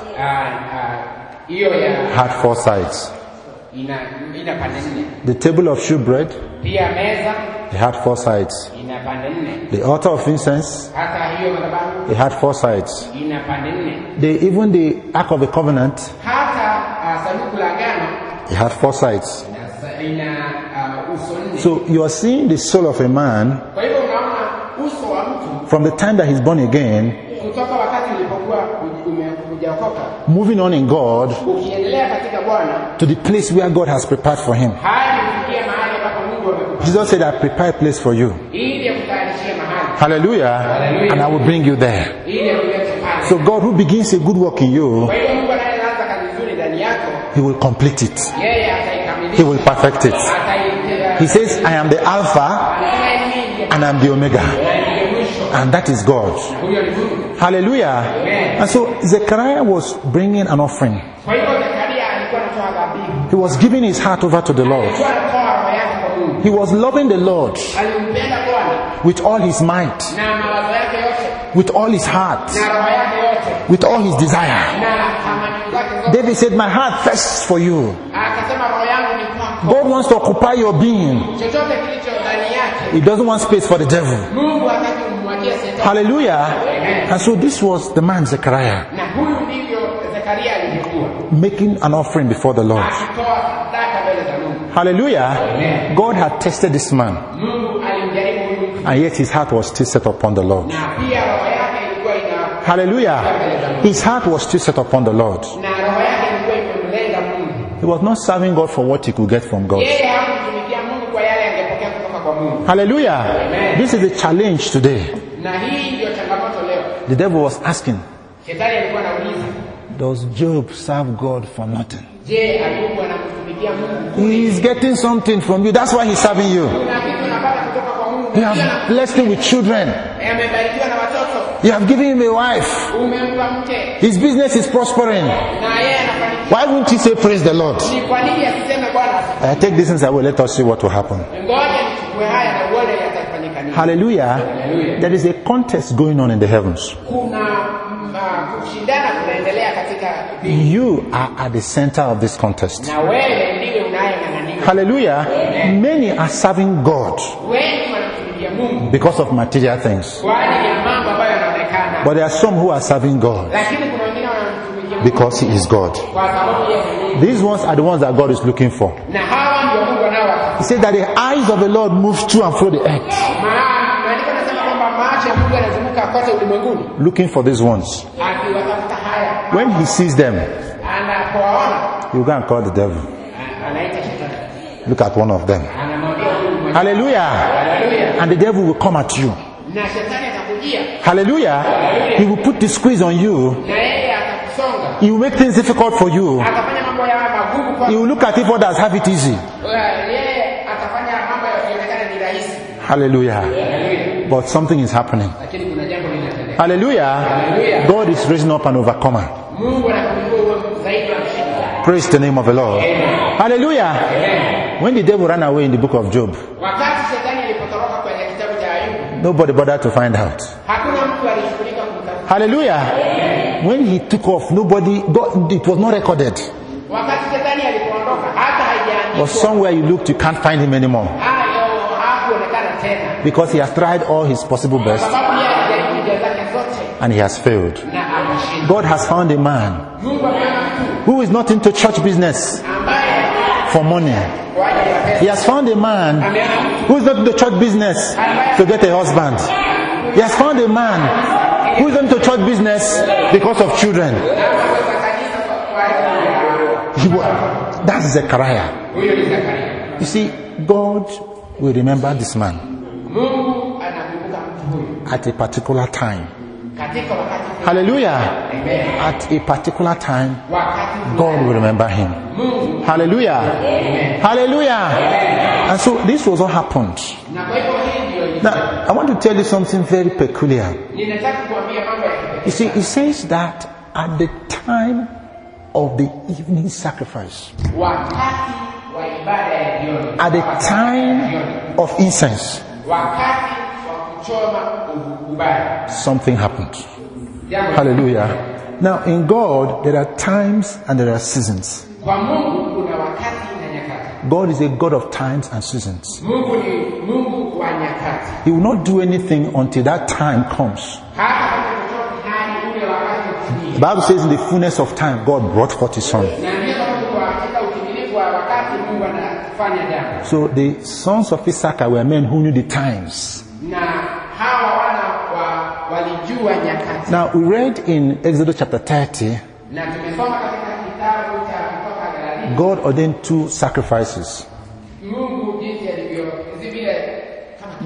Hiyo ya had 4 sides. ina pande 4. The table of shewbread, Pia meza it had 4 sides. ina pande 4. The altar of incense, Hata hiyo madhabahu it had 4 sides. ina pande 4. Even the Ark of the Covenant, Hata sanduku la agano it had 4 sides. ina uso 4. So you are seeing the soul of a man Kwa hivyo unaona uso wa mtu from the time that he's born again, kutoka wakati ulipokuwa hujaokoka, moving on in God ukiendelea katika Bwana to the place where God has prepared for him. hadi kufikia mahali ambapo Mungu amekupa. Jesus said, I prepare a place for you. ili akutayarishie mahali. Hallelujah. Hallelujah. And I will bring you there. Ili akulete pale. So God who begins a good work in you, Kwa hiyo Mungu anayeanza kazi nzuri ndani yako, He will complete it. yeye ataikamilisha. He will perfect it. He says, I am the Alpha and I am the Omega. And that is God. Huyo ni Mungu. Hallelujah. And so Zechariah was bringing an offering. Kwa hiyo Zekaria alikuwa anatoa dhabihu. He was giving his heart over to the Lord. Alikuwa anatoa roho yake kwa Mungu. He was loving the Lord Alimpenda Bwana with all his might, na mawazo yake yote, with all his heart, na roho yake yote, with all his desire. na tamanio zake zote. David said, my heart thirsts for you. Akasema roho yangu ni kwako. God wants to occupy your being. Chochote kilicho ndani yake, He doesn't want space for the devil. Mungu hataki umwagie Shetani. Hallelujah. And so this was the man Zechariah Na huyu ndivyo Zekaria alivyokuwa, making an offering before the Lord. akitoa sadaka mbele za Mungu. Hallelujah. God had tested this man, Mungu alimjaribu huyu mtu, and yet his heart was still set upon the Lord. na pia roho yake ilikuwa ina Hallelujah. His heart was still set upon the Lord. na roho yake ilikuwa imemlenga Mungu. He was not serving God for what he could get from God. Yeye hakumtumikia Mungu kwa yale angepokea kutoka kwa Mungu. Hallelujah. This is the challenge today. Na hii ndio changamoto leo. The devil was asking, Shetani alikuwa anauliza, does Job serve God for nothing? je, Ayubu anamtumikia Mungu? He is getting something from you. That's why he's serving you. Kuna kitu anapata kutoka kwa Mungu. You have blessed him with children. Amebarikiwa na watoto. You have given him a wife. Umempa mke. His business is prospering. Na yeye anafanikiwa. Why wouldn't he say, praise the Lord? Ni kwa nini asiseme Bwana? I take this and say, well, let us see what will happen. Ngoja nichukue haya na uone yatafanyika nini. Hallelujah. There is a contest going on in the heavens. Kuna kushindana kunaendelea katika You are at the center of this contest. na wewe ndiwe unayeng'ang'ania. Hallelujah. Many are serving God Wengi wanamtumikia Mungu because of material things. kwa ajili ya mambo ambayo yanaonekana. But there are some who are serving God Lakini kuna wengine wanamtumikia Mungu because He is God. kwa sababu yeye ni. These ones are the ones that God is looking for. Na hawa ndio Mungu anaowatafuta. He said that the eyes of the Lord move to and fro the earth, Maandiko yanasema kwamba macho ya Mungu yanazunguka kote ulimwenguni looking for these ones. akiwatafuta haya. When He sees them, Anapowaona He will go and call the devil. anaita Shetani. Look at one of them. Anamwambia huyu mmoja. Hallelujah. Haleluya. And the devil will come at you. Na Shetani atakujia Hallelujah. He will put the squeeze on you. na yeye atakusonga. He will make things difficult for you. Atafanya mambo yawe magumu kwa He will look at if others have it easy. yeye atafanya mambo yaonekane ni rahisi. Hallelujah. Haleluya. But something is happening. Lakini kuna jambo linatendeka. Hallelujah. God is raising up an overcomer. Mungu anakuinua uwe zaidi ya mshindi. Praise the name of the Lord. Hallelujah. When the devil ran away in the book of Job, Wakati Shetani alipotoroka kwenye kitabu cha Ayubu, nobody bothered to find out. hakuna mtu alishughulika kumtafuta. Hallelujah. When he took off, it was not recorded. Wakati Shetani alipoondoka hata Or haijaandikwa. somewhere you looked, you can't find him anymore. Hakuonekana tena. Because he has tried all his possible best Sababu yeye alijaribu njia zake zote and he has failed. na ameshindwa. God has found a man Mungu ameona mtu who is not into church business ambaye for money. kwa ajili ya pesa. He has found a man Ameona mtu who is not into church business to get a husband. He has found a man who is not into church business because of children. That's Zechariah. huyo ni Zekaria. You see, God will remember this man Mungu anakumbuka mtu huyu at a particular time. katika wakati fulani. Hallelujah. Amen. At a particular time, Wakati God will remember him. Mungu Hallelujah. Hallelujah. And so this was what happened. na kwa hivyo hii ndio Now, I want to tell you something very peculiar. ninataka kuambia mambo ya kipekee. You see, it says that at the time of the evening sacrifice, Wakati wa ibada ya jioni, at the time of incense, wakati wa kuchoma ubaya, something happened. jambo Hallelujah. Now, in God, there are times and there are seasons. kwa Mungu kuna wakati na nyakati. God is a God of times and seasons. Mungu ni Mungu wa nyakati. He will not do anything until that time comes. Hata kama chochote hadi ule wakati utimie. The Bible says in the fullness of time, God brought forth His Son. Na ndio sababu katika utimilifu wa wakati Mungu anafanya jambo. So the sons of Issachar were men who knew the times. Na hawa wana walijua nyakati. Now we read in Exodus chapter 30, Na tumesoma katika kitabu cha Kutoka 30 God ordained 2 sacrifices. Mungu jinsi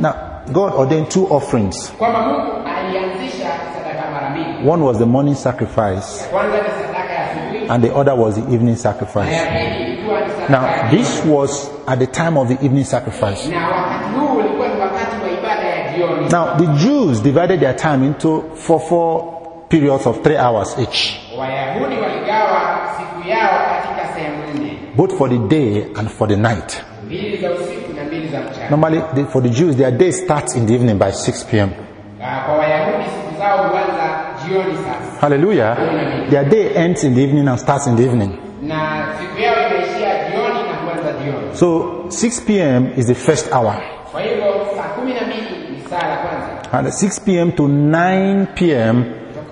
Now, God ordained 2 offerings. kwamba Mungu alianzisha sadaka mara mbili. One was the morning sacrifice, Kwanza ni sadaka ya asubuhi and the other was the evening na sacrifice. ya pili ilikuwa ni sadaka Now, ya this was at the time of the evening sacrifice. na wakati huu ulikuwa ni wakati wa ibada ya jioni. Now, the Jews divided their time into four periods of 3 hours each, Wayahudi waligawa siku yao katika sehemu 4, both for the day and for the night. 2 za usiku na 2 za mchana. Normally, for the Jews, their day starts in the evening by 6 p.m. Kwa Wayahudi siku zao huanza jioni sasa. Hallelujah. Their day ends in the evening and starts in the evening. Na siku yao inaishia jioni na huanza jioni. So 6 p.m. is the first hour. Kwa hivyo saa 12 ni saa la kwanza. And 6 p.m. to 9 p.m.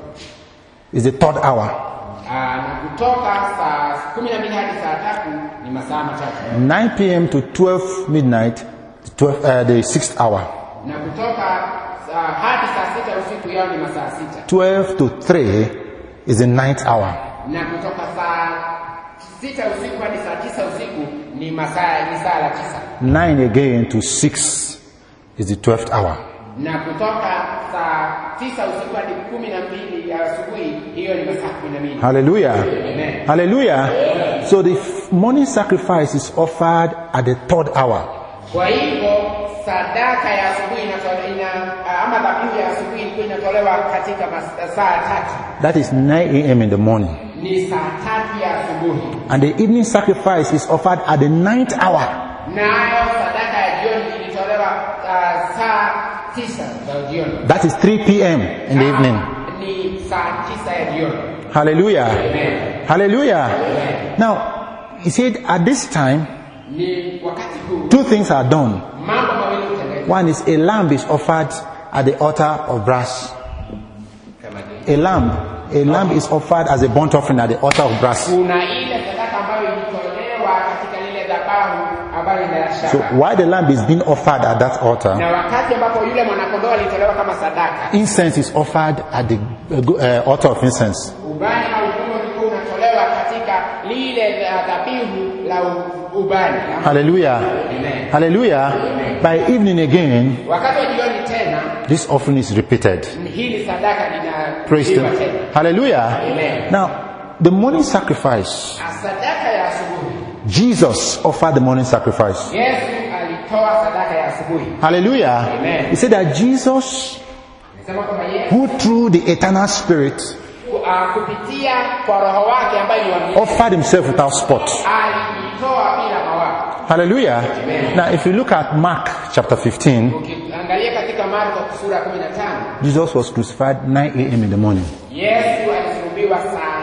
is the third hour. Na kutoka saa 12 hadi saa 3 ni masaa matatu. 9 p.m. to 12 midnight, the 6th hour. Na kutoka hadi saa 6 usiku yao ni masaa 6. 12 to 3 is the 9th hour. Na kutoka saa 6 usiku hadi saa 9 usiku ni saa la 9. 9 again to 6 is the 12th hour. Na kutoka saa 9 usiku hadi 12 ya asubuhi hiyo ni masaa 12. Hallelujah. Amen. Hallelujah. So the morning sacrifice is offered at the 3rd hour. Kwa hivyo sadaka ya asubuhi ama dhabihu ya asubuhi ilikuwa inatolewa katika saa 3. That is 9 a.m. in the morning. Ni saa 3 ya asubuhi. And the evening sacrifice is offered at the 9th hour. Nayo sadaka ya jioni ilitolewa saa 9 za jioni. That is 3 p.m. in the evening. Ni saa 9 ya jioni. Hallelujah. Amen. Hallelujah. Amen. Now, he said at this time, Ni wakati huu 2 things are done. mambo mawili hutendeka. One is a lamb is offered at the altar of brass. A lamb is offered as a burnt offering at the altar of brass. Kuna ile sadaka ambayo ilitolewa katika lile dhabahu ambayo ni la shaba. So while the lamb is being offered at that altar, Na wakati ambapo yule mwanakondoo alitolewa kama sadaka, incense is offered at the altar of incense. ubani au uvumba ulikuwa unatolewa katika lile dhabihu la ubani. Hallelujah. Amen. Hallelujah. By evening again, Wakati wa jioni tena this offering is repeated. hili sadaka Praise linarudiwa the tena. Hallelujah. Amen. Now, the morning sacrifice, Sadaka ya asubuhi, Jesus offered the morning sacrifice. Yesu alitoa sadaka ya asubuhi. Hallelujah. Amen. He said that Jesus, Nasema kwamba Yesu who through the eternal spirit kupitia kwa roho wake ambaye ni wa milele offered himself without spot. alijitoa bila mawaa. Hallelujah. Now, if you look at Mark chapter 15, Ukiangalia katika Marko sura ya 15, Jesus was crucified 9 a.m. in the morning Yesu alisulubiwa saa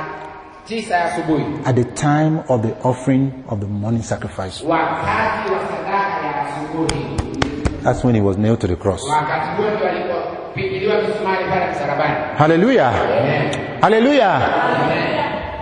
9 ya asubuhi, at the time of the offering of the morning sacrifice. wakati wa sadaka ya asubuhi. That's when he was nailed to the cross. Wakati huo ndio alipopigiliwa misumari pale msalabani. Hallelujah. Amen. Hallelujah. Amen.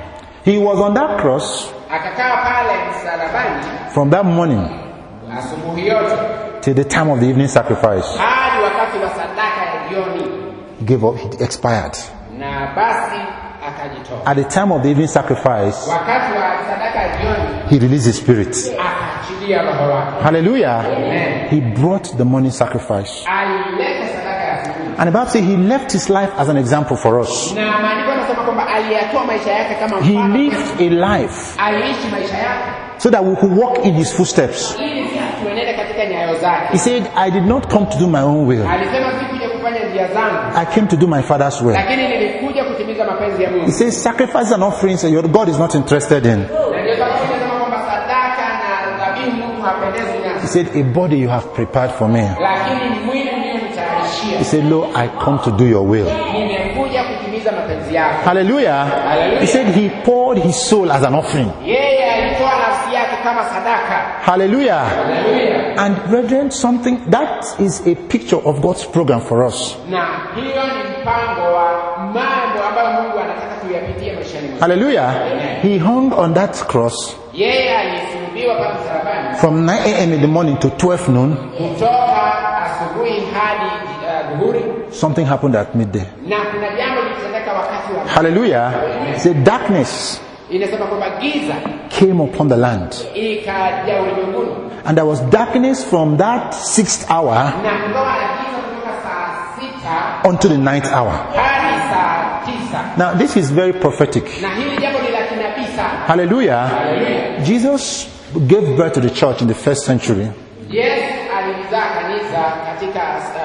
He was on that cross Akakaa pale msalabani from that morning asubuhi yote till the time of the evening sacrifice. hadi wakati wa sadaka ya jioni, He gave up, he expired. na basi akajitoa. At the time of the evening sacrifice, Wakati wa sadaka ya jioni he released his spirit. akaachilia roho wake. Hallelujah. Amen. He brought the morning sacrifice. Alileta sadaka ya asubuhi. And the Bible says he left his life as an example for us. Na maandiko yanasema kwamba aliyatoa maisha yake kama He mfano. lived a life Aliishi maisha yake so that we could walk in his footsteps. ili sisi tuenende katika nyayo zake. He said, I did not come to do my own will. Alisema sikuja kufanya njia zangu, I came to do my Father's will. lakini nilikuja kutimiza mapenzi ya Mungu. He says, sacrifices and offerings your God is not interested in. Na ndio sababu tunasema kwamba sadaka na dhabihu Mungu hapendezwi He nazo. said, a body you have prepared for me. Lakini ni mwili ulionitayarishia. He said, lo, I come to do your will. Nimekuja kutimiza mapenzi yako. Hallelujah. He said he poured his soul as an offering. Yeye alitoa nafsi yake kama sadaka. Hallelujah. Haleluya. And brethren, something that is a picture of God's program for us. Na hiyo ni mpango wa mambo ambayo Mungu anataka tuyapitie maishani mwetu. Hallelujah. He hung on that cross Yeye alisulubiwa pale msalabani from 9 a.m. in the morning to 12 noon. kutoka asubuhi hadi dhuhuri, Something happened at midday. na kuna jambo lilitendeka wakati wa Hallelujah. Say darkness inasema kwamba giza came upon the land. ikaja ulimwenguni, And there was darkness from that 6th hour na kukawa na giza kutoka saa 6 until the 9th hour. hadi saa 9. Now this is very prophetic. Na hili jambo ni la kinabii sana. Hallelujah. Jesus gave birth to the church in the 1st century. Yesu alizaa kanisa katika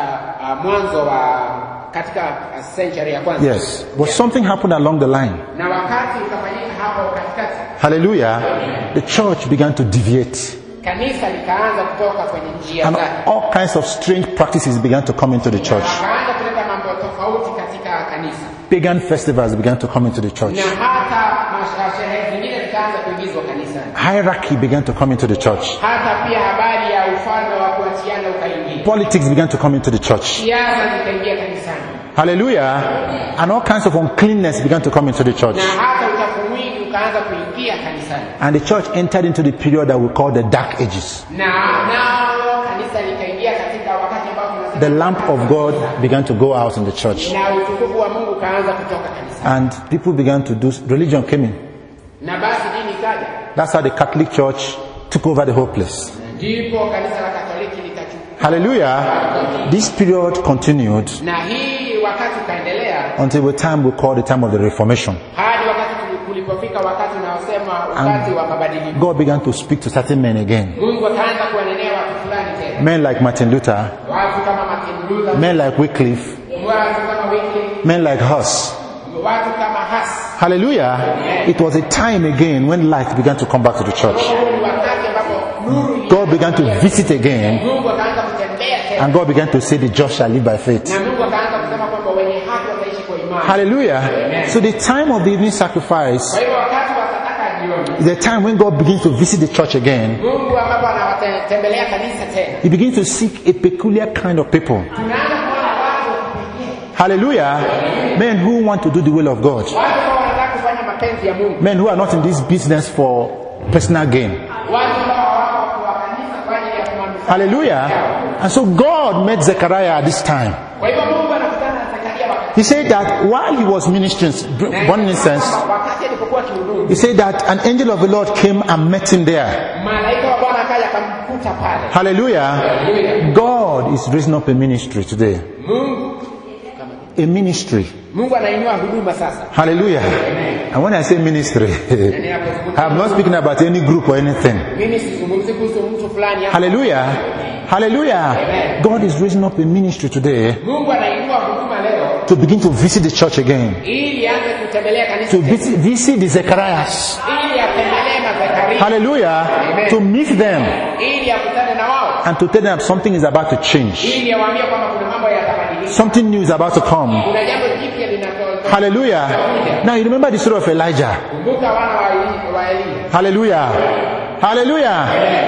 mwanzo wa katika century ya kwanza. Yes. But something happened along the line. Na wakati ukafanyika hapo katikati, Hallelujah. The church began to deviate. kanisa likaanza kutoka kwenye njia And zake. all kinds of strange practices began to come into the church. Wakaanza kuleta mambo tofauti katika kanisa. Pagan festivals began to come into the church. Na hata sherehe zingine zikaanza kuingizwa kanisani. Hierarchy began to come into the church. Hata pia habari ya ufalme wa kuachiana ukaingia. Politics began to come into the church. Siasa zikaingia kanisani. Hallelujah. And all kinds of uncleanness began to come into the church. Na hata uchafu mwingi ukaanza kuingia kanisani. And the church entered into the period that we call the Dark Ages. Na nao kanisa likaingia katika wakati ambapo tunasema The lamp of God began to go out in the church. na utukufu wa Mungu kaanza kutoka kanisani. And people began to do, religion came in. Na basi dini ikaja. That's how the Catholic Church took over the whole place. Ndipo kanisa la Katoliki likachukua. Hallelujah. This period continued Na hii wakati ukaendelea until the time we call the time of the Reformation. hadi wakati kulipofika wakati unaosema wakati wa mabadiliko. God began to speak to certain men again. Mungu akaanza kuwanenea watu fulani tena. Men like Martin Luther, Watu kama Martin Luther, men like Wycliffe, watu kama Wycliffe, men like Huss. watu kama Huss. Hallelujah. It was a time again when light began to come back to the church. Huo ni wakati ambapo nuru God began to visit again, Mungu akaanza kutembea tena. and God began to say the just shall live by faith. Na Mungu akaanza kusema kwamba wenye haki wataishi kwa imani. Hallelujah. So the time of the evening sacrifice Kwa hivyo wakati wa sadaka jioni, is the time when God begins to visit the church again. Mungu ambapo anawatembelea kanisa tena. He begins to seek a peculiar kind of people. Tunaanza kuona watu wa kipekee. Hallelujah. Men who want to do the will of God. Watu ambao wanataka kufanya mapenzi ya Mungu. Men who are not in this business for personal gain. Watu ambao wako kwa kanisa kwa ajili ya kumanufaa. Hallelujah. And so God met Zechariah at this time. Kwa hivyo Mungu anakutana na Zekaria wakati. He said that while he was ministering, born in incense, Wakati alipokuwa kihudumu, he said that an angel of the Lord came and met him there. malaika wa Bwana akaja akamkuta pale. Hallelujah. God is raising up a ministry today. A ministry. Mungu anainua huduma sasa. Hallelujah. And when I say ministry, I'm not speaking about any group or anything. Mimi sizungumzi kuhusu mtu fulani hapa. Hallelujah. Hallelujah. God is raising up a ministry today Mungu anainua huduma leo to begin to visit the church again. ili aanze kutembelea kanisa. To visit the Zechariahs. Ili atembelee na Zekaria. Hallelujah. To meet them Ili akutane na wao. and to tell them something is about to change. Ili awaambie kwamba kuna mambo yatabadilika. Something new is about to come. Kuna jambo jipya linatokea. Hallelujah. Now you remember the story of Elijah. Kumbuka wana wa Elia. Hallelujah. Hallelujah.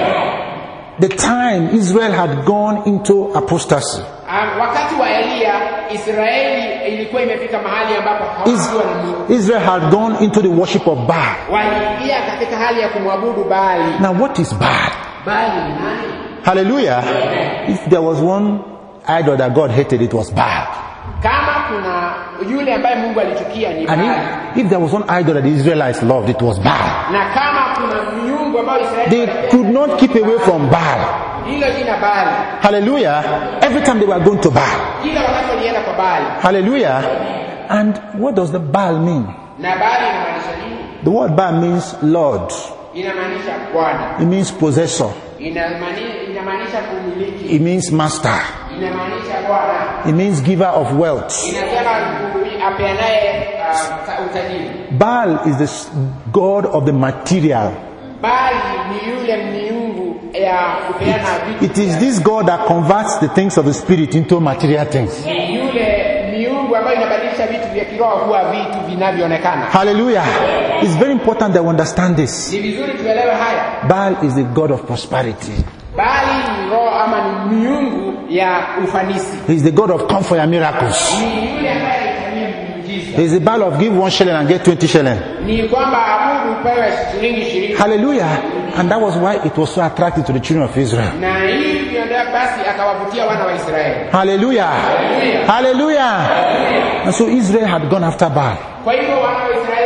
The time Israel had gone into apostasy. Wakati wa Elia, Israeli ilikuwa imefika mahali ambapo hawakuwa na Mungu. Israel had gone into the worship of Baal. Waliingia katika hali ya kumwabudu Baali. Now what is Baal? Baali ni nani? Hallelujah. If there was one idol that God hated, it was Baal. Kama kuna yule ambaye Mungu alichukia ni And Baali. if there was one idol that the Israelites loved, it was Baal. Na kama kuna miungu ambayo Israeli They could not keep away from Baal. hilo jina Baali. Hallelujah. Every time they were going to Baal. Kila wakati walienda kwa Baali. Hallelujah. And what does the Baal mean? Na Baali inamaanisha nini? The word Baal means Lord. Inamaanisha Bwana. It means possessor. Inamaanisha kumiliki. It means master. Inamaanisha Bwana. It means giver of wealth. Inasema apeanaye utajiri. Baal is the god of the material. Baali ni yule miungu ya kupeana vitu. It is this God that converts the things of the spirit into material things. Ni yule miungu ambayo inabadilisha vitu vya kiroho kuwa vitu vinavyoonekana. Hallelujah. It's very important that we understand this. Ni vizuri tuelewe haya. Baal is the god of prosperity. Baali ni roho ama ni miungu ya ufanisi. He is the god of come for your miracles. Ni yule ambaye anafanyia miujiza. He is the Baal of give 1 shilling and get 20 shilling. Ni kwamba abudu upewe shilingi 20. Hallelujah. And that was why it was so attractive to the children of Israel. Na hivyo ndio basi akawavutia wana wa Israeli. Hallelujah. Hallelujah. And so Israel had gone after Baal. Kwa hivyo wana wa Israeli wakamfuata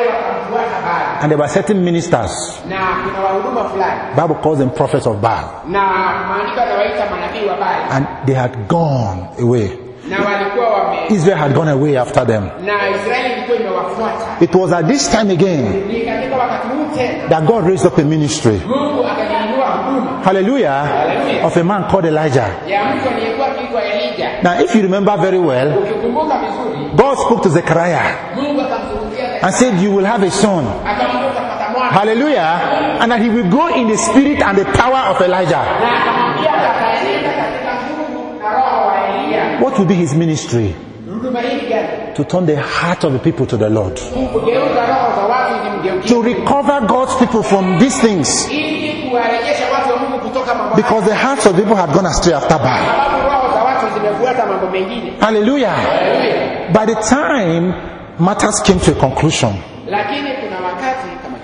wanafuata Baali. And there were certain ministers. Na kuna wahuduma fulani. Bible calls them prophets of Baal. Na maandiko yanawaita manabii wa Baali. And they had gone away. Na walikuwa Israel had gone away after them. Na Israeli ilikuwa imewafuata. It was at this time again Ni katika wakati huu tena that God raised up a ministry. Mungu akainua huduma. Hallelujah. Of a man called Elijah. Ya mtu aliyekuwa akiitwa Elijah. Now if you remember very well, Ukikumbuka vizuri, God spoke to Zechariah Mungu akamzungumzia and said, you will have a son. akamwambia utapata mwana. Hallelujah. And that he will go in the spirit and the power of Elijah. Na akamwambia ataenda katika nguvu na roho wa Elia. What will be his ministry? Huduma hii gani? To turn the heart of the people to the Lord. Kugeuza roho za watu zimgeukie. To recover God's people from these things. Ili kuwarejesha watu wa Mungu kutoka mambo Because the hearts of people had gone astray after Baal. sababu roho za watu zimefuata mambo mengine. Hallelujah. By the time matters came to a conclusion, Lakini kuna wakati kama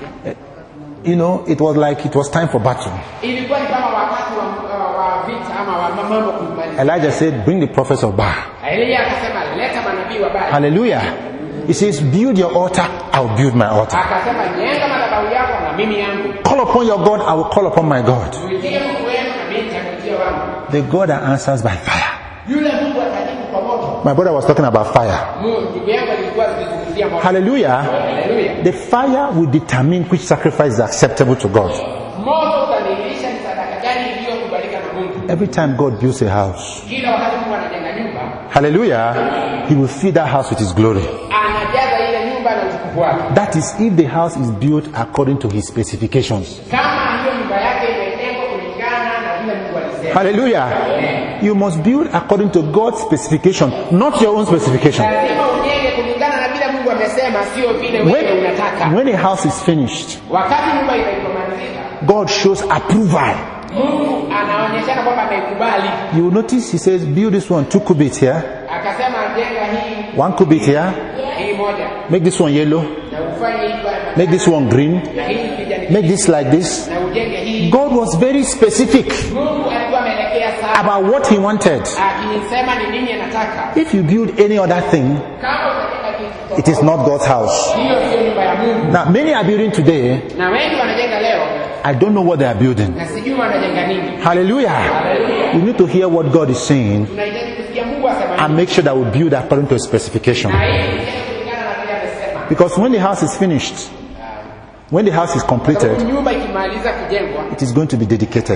it was like it was time for battle. ilikuwa ni kama wakati wa vita ama wa mambo kumaliza. Elijah said, bring the prophets of Baal. Elia akasema leta manabii wa Baali. Hallelujah. He says, build your altar, I'll build my altar. Akasema jenga madhabahu yako na mimi yangu. Call upon your God, I will call upon my God. Uitie Mungu wenu na mimi nitakuitia wangu. The God that answers by fire. Yule Mungu atajibu kwa moto. My brother was talking about fire. Ndugu yangu alikuwa akizungumzia moto. Hallelujah. Hallelujah. The fire will determine which sacrifice is acceptable to God. Moto utadhihirisha ni sadaka gani iliyokubalika na Mungu. Every time God builds a house, Kila wakati Mungu anajenga nyumba, hallelujah, he will fill that house with his glory. anajaza ile nyumba na utukufu wake. That is if the house is built according to his specifications. Kama hiyo nyumba yake imejengwa kulingana na vile Mungu alisema. Hallelujah. You must build according to God's specification, not your own specification. Lazima ujenge kulingana na vile Mungu amesema, sio vile wewe unataka. When a house is finished, Wakati nyumba imemalizika, God shows approval. Mungu anaonyeshana kwamba ameikubali. You will notice he says, build this one 2 cubits here, Akasema jenga hii 1 cubit here, hii moja make this one yellow, na ufanye hii kwa make this one green, na hii kijani make this like this. na ujenge hii. God was very specific Mungu alikuwa ameelekea sana about what he wanted. akisema ni nini anataka. If you build any other thing, Kama utajenga kitu it is not God's house. hiyo sio nyumba ya Mungu. Now, many are building today. Na wengi wanajenga leo I don't know what they are building. na sijui wanajenga nini. Hallelujah. We need to hear what God is saying Tunahitaji kusikia Mungu asema and make sure that we build according to his specification. na hii tujenge kulingana na vile amesema. Because when the house is finished, when the house is completed, Nyumba ikimaliza kujengwa it is going to be dedicated.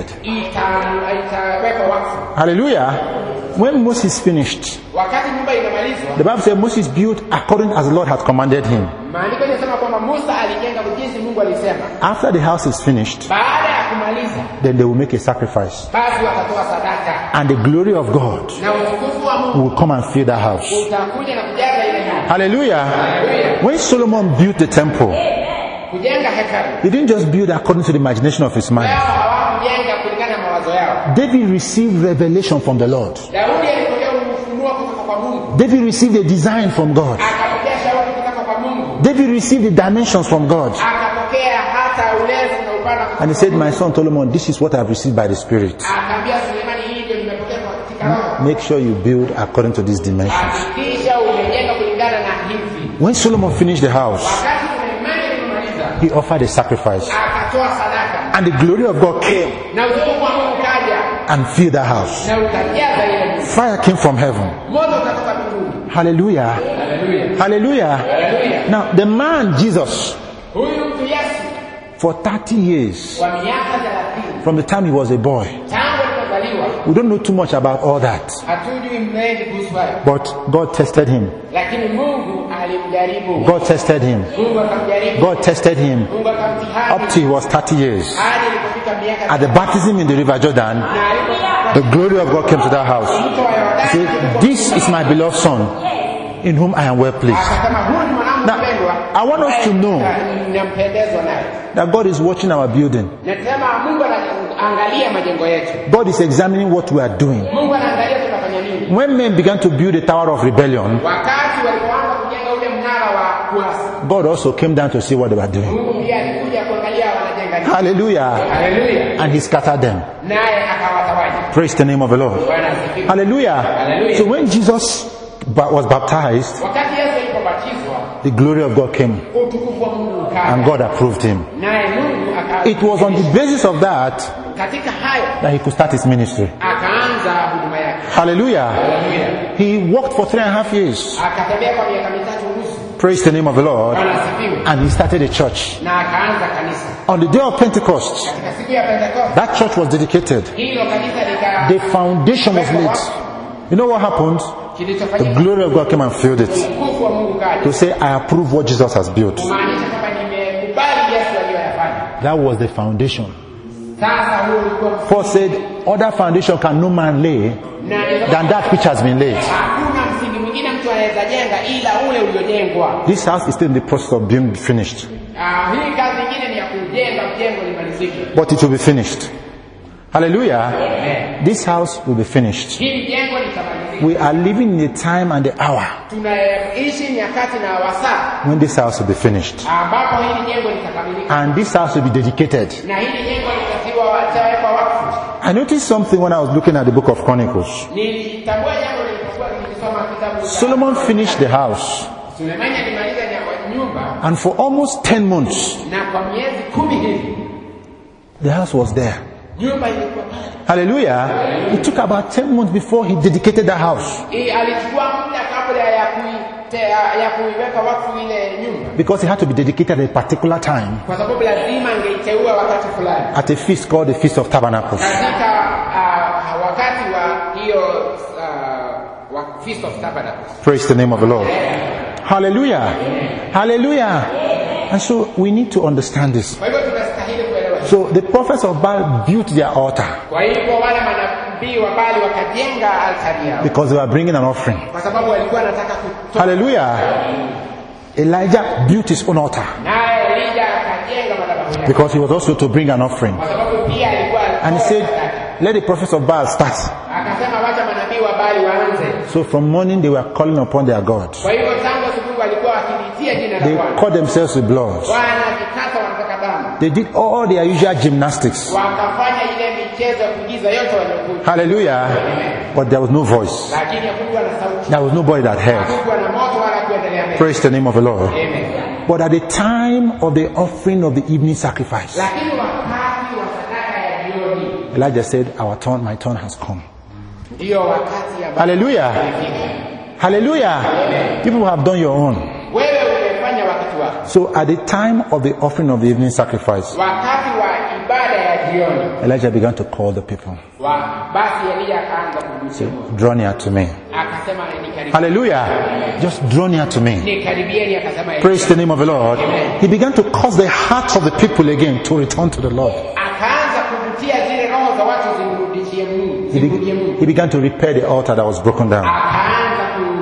itawekwa wakfu. Hallelujah. When Moses finished, Wakati nyumba inamalizwa, the Bible says Moses built according as the Lord had commanded him. maandiko yanasema kwamba Musa alijenga jinsi Mungu alisema. After the house is finished, Baada ya kumaliza, then they will make a sacrifice. basi watatoa sadaka And the glory of God na utukufu wa Mungu will come and fill that house. utakuja na kujaza ile nyumba. Hallelujah. When Solomon built the temple, Kujenga hekalu, he didn't just build according to the imagination of his mind. wao hawakujenga kulingana na mawazo yao. David received revelation from the Lord. Daudi alipokea ufunuo kutoka kwa Mungu, David received a design from God. akapokea shauri kutoka kwa Mungu, David received the dimensions from God. akapokea hata urefu na upana kutoka And he said, my son Solomon, this is what I have received by the Spirit. akaambia Sulemani, hii ndio nimepokea katika roho. Make sure you build according to these dimensions. Hakikisha umejenga kulingana na hivi. When Solomon finished the house, Wakati Sulemani alimaliza, he offered a sacrifice. akatoa sadaka And the glory of God came na utukufu wa Mungu kaja and filled that house. na utajaza ile nyumba. Fire came from heaven. Moto utatoka mbinguni. Hallelujah. Haleluya. Hallelujah. Haleluya. Now, the man Jesus, Huyu mtu Yesu for 30 years, kwa miaka 30 from the time he was a boy, tangu alipozaliwa, we don't know too much about all that. hatujui mengi kuhusu hayo, But God tested him. lakini Mungu alimjaribu. God tested him. Mungu akamjaribu. God tested him Mungu akamtihani up till he was 30 years. hadi ilipofika miaka At the baptism in the river Jordan, na alipofika the glory of God came to that house. mto wa He Yordani, said, this is my beloved son, in whom I am well pleased. akasema huyu ni mwanangu Now, mpendwa, I want us to know ninampendezwa naye. that God is watching our building. Nasema Mungu anaangalia majengo yetu. God is examining what we are doing. Mungu anaangalia tunafanya nini. When men began to build the Tower of Rebellion, Wakati walipoanza kujenga ule mnara wa kuasi, God also came down to see what they were doing. Mungu pia alikuja kuangalia wanajenga nini. Hallelujah. Haleluya. And he scattered them. Naye akawatawanya. Praise the name of the Lord. Bwana asifiwe. Hallelujah. Hallelujah. So when Jesus was baptized, Wakati Yesu alipobatizwa, the glory of God came. utukufu wa Mungu and God approved him. naye Mungu It was on the basis of that katika hayo that he could start his ministry. akaanza huduma yake. Hallelujah. Haleluya. He worked for 3.5 years. Akatembea kwa miaka 3 unusu. Praise the name of the Lord. Bwana asifiwe. And he started a church. Na akaanza kanisa. On the day of Pentecost, Katika siku ya Pentecost, that church was dedicated. hilo kanisa The foundation was laid. You know what happened? The kilichofanyika, glory of God came and filled it. utukufu wa Mungu kaja. To say, I approve what Jesus has built. Kumaanisha kwamba nimekubali Yesu aliyoyafanya. That was the foundation. Sasa huo ulikuwa Paul said, other foundation can no man lay than that which has been laid. hakuna msingi mwingine mtu anaweza jenga ila ule uliojengwa. This house is still in the process of being finished. Hii kazi nyingine ni ya kujenga jengo limalizike. But it will be finished. Hallelujah. This house will be finished. Hili jengo litamalizika. We are living in the time and the hour Tunaishi nyakati na wasaa when this house will be finished. ambapo hili jengo litakamilika. And this house will be dedicated. Na hili jengo litawekwa wakfu. I noticed something when I was looking at the book of Chronicles. Nilitambua jambo nilipokuwa nikisoma kitabu cha Solomon finished the house, Sulemani alimaliza nyumba and for almost 10 months, na kwa miezi 10 hivi the house was there. nyumba ilikuwa pale. Hallelujah. It took about 10 months before he dedicated the house. Alichukua muda kabla ya kuiweka wakfu ile nyumba, Because it had to be dedicated at a particular time, kwa sababu lazima angeiteua wakati fulani at a feast called the Feast of Tabernacles. katika wakati wa hiyo Feast of Tabernacles. Praise the name of the Lord. Hallelujah. Hallelujah. And so we need to understand this. Kwa hivyo tunastahili kuelewa. So the prophets of Baal built their altar Kwa hivyo wale manabii wa Baali wakajenga altari yao because they were bringing an offering. kwa sababu walikuwa wanataka kutoa. Hallelujah. Elijah built his own altar Naye Elija akajenga madhabahu yake because he was also to bring an offering. kwa sababu pia alikuwa And he said, let the prophets of Baal start. akasema wacha manabii wa Baali waanze. So from morning they were calling upon their God. Kwa hivyo tangu asubuhi walikuwa wakilitia jina la They Bwana. caught themselves with blood. Wanajikata wanataka damu. They did all their usual gymnastics. Wakafanya ile michezo ya kuigiza yote waliokuja. Hallelujah. But there was no voice. Lakini hakukuwa na sauti. There was nobody that heard. Hakukuwa na moto wala kuendelea mbele. Praise the name of the Lord. Amen. But at the time of the offering of the evening sacrifice, Lakini wakati wa sadaka ya jioni Elijah said, my turn has come. ndio wakati ya Hallelujah. Hallelujah. People have done your own. wewe umefanya wakati wako. So at the time of the offering of the evening sacrifice, Wakati wa ibada ya jioni Elijah began to call the people. basi Elia akaanza kumwita Draw near to me. akasema nikaribie. Hallelujah. Just draw near to me. Nikaribieni akasema Praise the name of the Lord. He began to cause the hearts of the people again to return to the Lord. akaanza kuvutia zile roho za watu zimrudishie Mungu. Zimrudie Mungu. He began to repair the altar that was broken down. Akaanza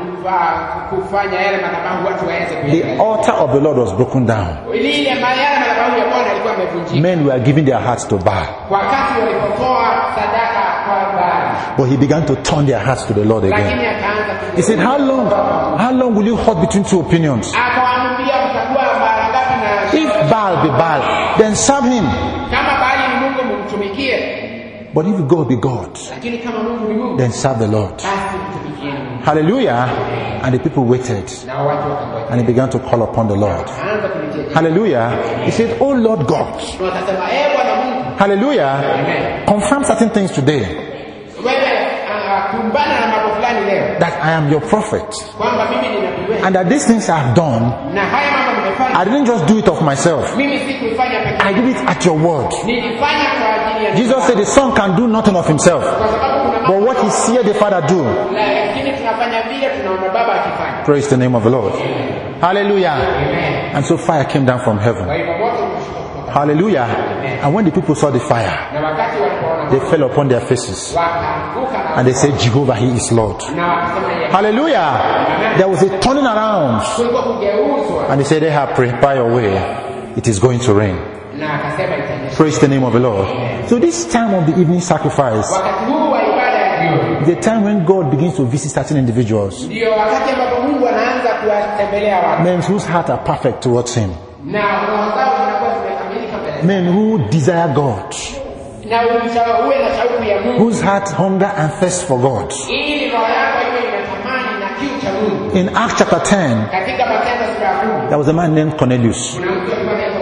kufanya yale madhabahu watu waweze The kujenga. altar of the Lord was broken down. Ile yale madhabahu ya Bwana yalikuwa yamevunjika. Men were giving their hearts to Baal. Wakati walipotoa sadaka kwa Baali. But he began to turn their hearts to the Lord again. Lakini akaanza He said, how long will you hold between two opinions? akawaambia mtakuwa mara ngapi na If Baal be Baal, then serve him. kama Baali ni Mungu mtumikie. But if God be God, Lakini kama Mungu ni Mungu then serve the Lord. basi mtumikieni Mungu. Hallelujah. And the people waited. Na watu wakangoja. And he began to call upon the Lord. Akaanza kulitia. Hallelujah. He said, oh Lord God. Wakasema Bwana Mungu, Hallelujah. Confirm certain things today. wewe kumbana na mambo fulani leo That I am your prophet. kwamba mimi ni nabii wewe. And that these things I have done, Na haya mambo nimefanya. I didn't just do it of myself. Mimi sikuifanya peke I yangu. did it at your word. Nilifanya kwa ajili ya Jesus said the son can do nothing of himself. kwa sababu kuna But what he see the Father do. lakini tunafanya vile tunaona baba akifanya. Praise the name of the Lord. Hallelujah. And so fire came down from heaven. Kwa hivyo moto ulishuka kutoka. Hallelujah. And when the people saw the fire, Na wakati walipoona they fell upon their faces. wakaanguka na And they said, Jehovah, he is Lord. wakasema yeye. Hallelujah. There was a turning around. Kulikuwa kugeuzwa And they said, Ahab, prepare your way. It is going to rain. na akasema itanyesha. Praise the name of the Lord. So this time of the evening sacrifice, Wakati huu wa ibada ya jioni the time when God begins to visit certain individuals, ndio wakati ambapo Mungu anaanza kuwatembelea watu men whose hearts are perfect towards him, na roho zao zinakuwa zimekamilika mbele men who desire God, na uwe na shauku ya Mungu whose heart hunger and thirst for God. ili roho yako iwe inatamani na kiu cha Mungu. In Acts chapter 10, Katika Matendo sura ya 10 there was a man named Cornelius. kuna mtu alikuwa anaitwa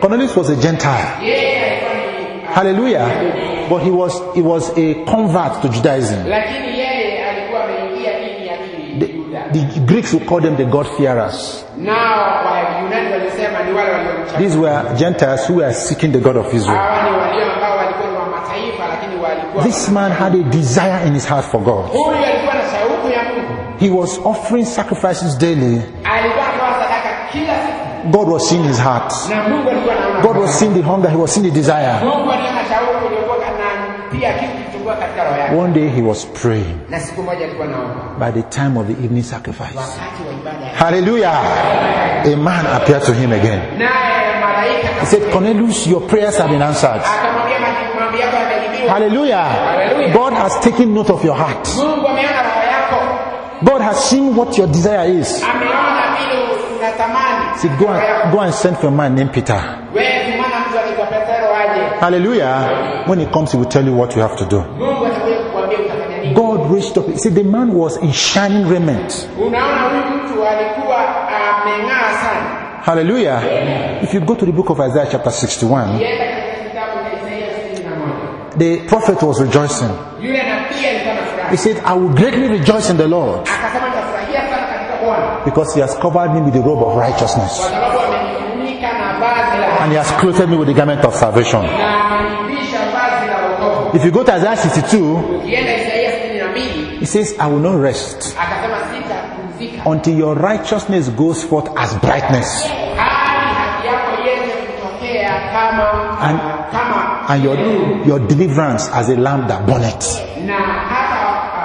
Cornelius was a Gentile. Yeye alikuwa ni Hallelujah. But he was a convert to Judaism. lakini yeye alikuwa ameingia dini ya Kiyuda. The Greeks would call them the God-fearers. Nao Wayunani walisema ni wale waliomcha. These were Gentiles who were seeking the God of Israel. Hawa ni walio ambao walikuwa ni wa mataifa lakini walikuwa This man had a desire in his heart for God. huyu alikuwa na shauku ya Mungu. He was offering sacrifices daily. Alikuwa anatoa sadaka kila siku God was seeing his heart. na Mungu alikuwa anaona. God was seeing the hunger. He was seeing the desire. Mungu aliona shauku iliyokuwa na pia kitu kilichokuwa katika roho yake. One day he was praying Na siku moja alikuwa naomba. by the time of the evening sacrifice. Wakati wa ibada ya Hallelujah. A man appeared to him again. naye malaika He said, Cornelius, your prayers have been answered. akamwambia maombi yako yamejibiwa. Hallelujah. God has taken note of your heart. Mungu ameona roho yako. God has seen what your desire is. Ameona vile unatamani. He said, go and send for a man named Peter. Wewe mwana mtu anaitwa Petero aje. Hallelujah. When he comes, he will tell you what you have to do. Mungu atakuja kukuambia utafanya nini. God raised up. He said, the man was in shining raiment. Unaona huyu mtu alikuwa ameng'aa sana. Hallelujah. If you go to the book of Isaiah chapter 61, Yenda katika kitabu cha Isaia 61. the prophet was rejoicing. Yule nabii alikuwa na furaha. He said, I will greatly rejoice in the Lord Akasema nitafurahia sana katika Bwana because he has covered me with the robe of righteousness kwa sababu amenifunika na vazi la and he has clothed me with the garment of salvation. na amenivisha vazi la wokovu. If you go to Isaiah 62, Ukienda Isaia 62 he says, I will not rest akasema sitapumzika until your righteousness goes forth as brightness hadi haki yako iweze kutokea kama and your deliverance as a lamp that burneth. na hata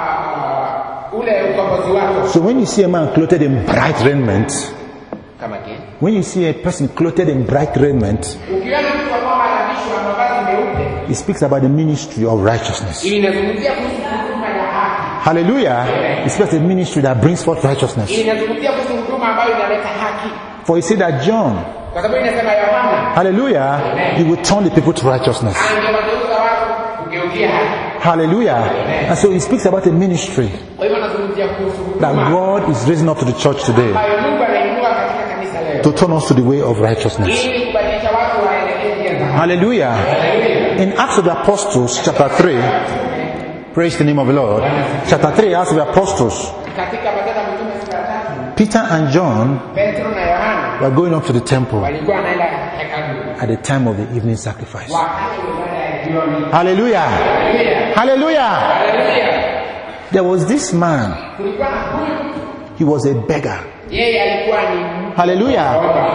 ule ukombozi wako. So when you see a man clothed in bright raiment, Kama again. when you see a person clothed in bright raiment, Ukiona mtu ambao anavishwa mavazi meupe, he speaks about the ministry of righteousness. inazungumzia kuhusu huduma ya haki. Hallelujah. He speaks of the ministry that brings forth righteousness. Inazungumzia kuhusu huduma ambayo inaleta haki. For he said that John, Kwa sababu inasema Yohana hallelujah, he will turn the people to righteousness. angewageuza watu kugeukia haki. Hallelujah. And so he speaks about a ministry Kwa hivyo anazungumzia kuhusu that huduma God is raising up to the church today ambayo Mungu anainua katika kanisa leo to turn us to the way of righteousness. ili kubadilisha watu waelekee njia za haki. Hallelujah. In Acts of the Apostles, chapter 3, praise the name of the Lord. Chapter 3, Acts of the Apostles, Katika Matendo ya Mitume sura ya 3, Peter and John Petro na Yohana were going up to the temple walikuwa wanaenda hekalu at the time of the evening sacrifice. wakati wa ibada ya jioni. Hallelujah. Hallelujah. Haleluya. There was this man. Kulikuwa na huyu mtu, He was a beggar. yeye alikuwa ni Hallelujah.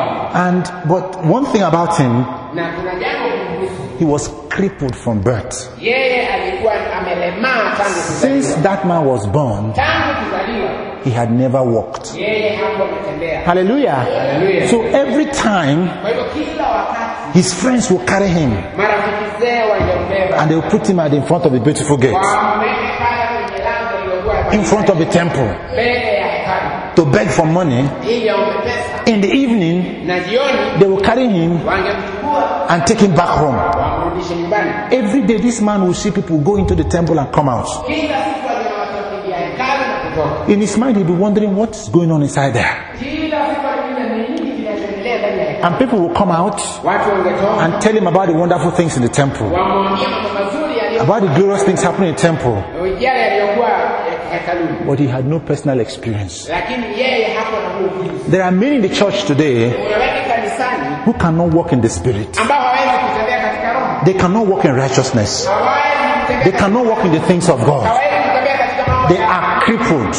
But one thing about him, na kuna jambo kumhusu. he was crippled from birth. Yeye alikuwa amelemaa tangu Since kuzaliwa. that man was born, Tangu kuzaliwa he had never walked. yeye hakuwa ametembea. Hallelujah. Hallelujah. So every time Kwa hivyo kila wakati his friends will carry him marafiki zao wangembeba and they will put him at the front of the beautiful gate, wamweke pale kwenye lango lililokuwa in front of the temple, mbele ya hekalu to beg for money. ili aombe pesa, In the evening, na jioni they will carry him wangemchukua and take him back home. wamrudishe nyumbani. Every day this man will see people go into the temple and come out. Kila siku alikuwa anatoka hekalu na kutoka. In his mind, he'll be wondering what's going on inside there. Kila siku alikuwa ni nini kinachoendelea ndani ya hekalu. And people will come out Watu wangetoka and tell him about the wonderful things in the temple, wamwambie mambo mazuri yaliyo about the glorious things happening in the temple. yale yaliyokuwa hekaluni, But he had no personal experience. lakini yeye hakuwa na huo ujuzi. There are many in the church today Kuna wengi kanisani who cannot walk in the spirit. ambao hawawezi kutembea katika roho, They cannot walk in righteousness. hawawezi They kutembea, cannot walk in the things of God. hawawezi kutembea katika mambo They ya are crippled.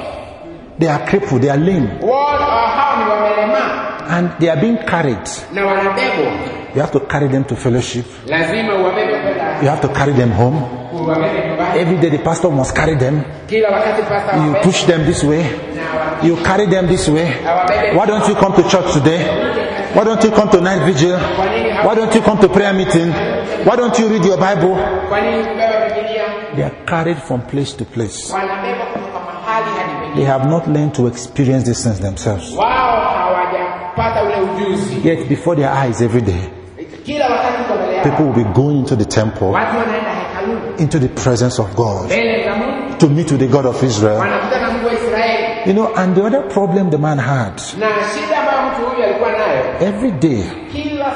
They are crippled. They are lame. hao ni wamelemaa And they are being carried. na wanabebwa. You have to carry them to fellowship. Lazima uwabebe kwenda, You have to carry them home. uwabebe nyumbani. Every day the pastor must carry them. Kila wakati pasta You wabebe push them this way. na You carry them this way. awabebe. Why don't you come to church today? Why don't you come to night vigil? Why don't you come to prayer meeting? Why don't you read your Bible? Kwa nini kubeba Biblia? They are carried from place to place. Wanabeba kutoka mahali hadi They pengine. have not learned to experience these things themselves. Wao hawajapata ule ujuzi. Yet before their eyes every day, Kila wakati kwa mbele yao people will be going into the temple, watu wanaenda hekaluni into the presence of God, mbele za Mungu, to meet with the God of Israel. wanakutana na Mungu wa Israeli. You know, and the other problem the man had, Na shida ambayo mtu huyu alikuwa nayo, every day kila siku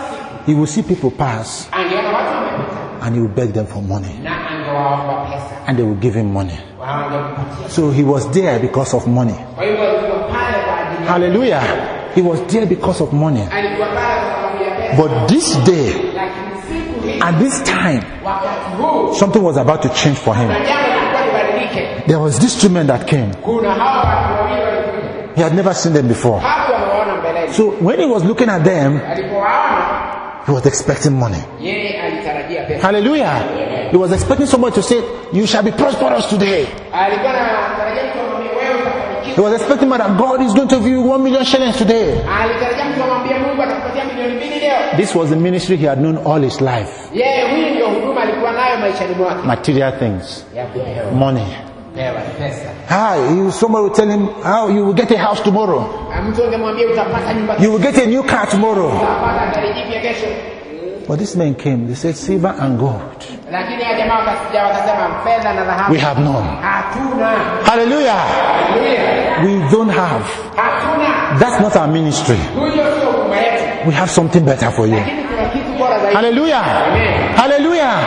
he will see people pass angeona watu wamepita and he will beg them for money. na angewaomba pesa, And they will give him money. wangempatia. So he was there because of money. Kwa hivyo alikuwa pale kwa ajili ya Hallelujah. He was there because of money. alikuwa pale kwa sababu ya pesa. But this day, Lakini siku hii, at this time, wakati huu, something was about to change for him. na jambo lilikuwa libadilike. There was these two men that came. Kuna hawa watu wawili walikuja, He had never seen them before. hapo anawaona mbeleni. So when he was looking at them, Alipowaona he was expecting money. yeye alitarajia pesa. Hallelujah. He was expecting somebody to say, you shall be prosperous today. Alikuwa anatarajia mtu amwambie wewe utafanikiwa. He was expecting that God is going to give you 1 million shillings today. Alitarajia mtu amwambie Mungu atakupatia milioni 2 leo. This was the ministry he had known all his life. Yeye huyu ndio huduma alikuwa nayo maishani mwake. Material things. Ya kupewa. Money. Pewa pesa. Somebody will tell him, how you will get a house tomorrow. Mtu angemwambia utapata nyumba, You will get a new car tomorrow. utapata gari jipya kesho. But these men came, they said, silver and gold Lakini hao jamaa wakasema fedha na dhahabu we have none. hatuna. Hallelujah. Haleluya. We don't have. Hatuna. That's not our ministry. Huyo sio huduma yetu. We have something better for you. Lakini kuna kitu bora zaidi. Hallelujah. Amen. Hallelujah.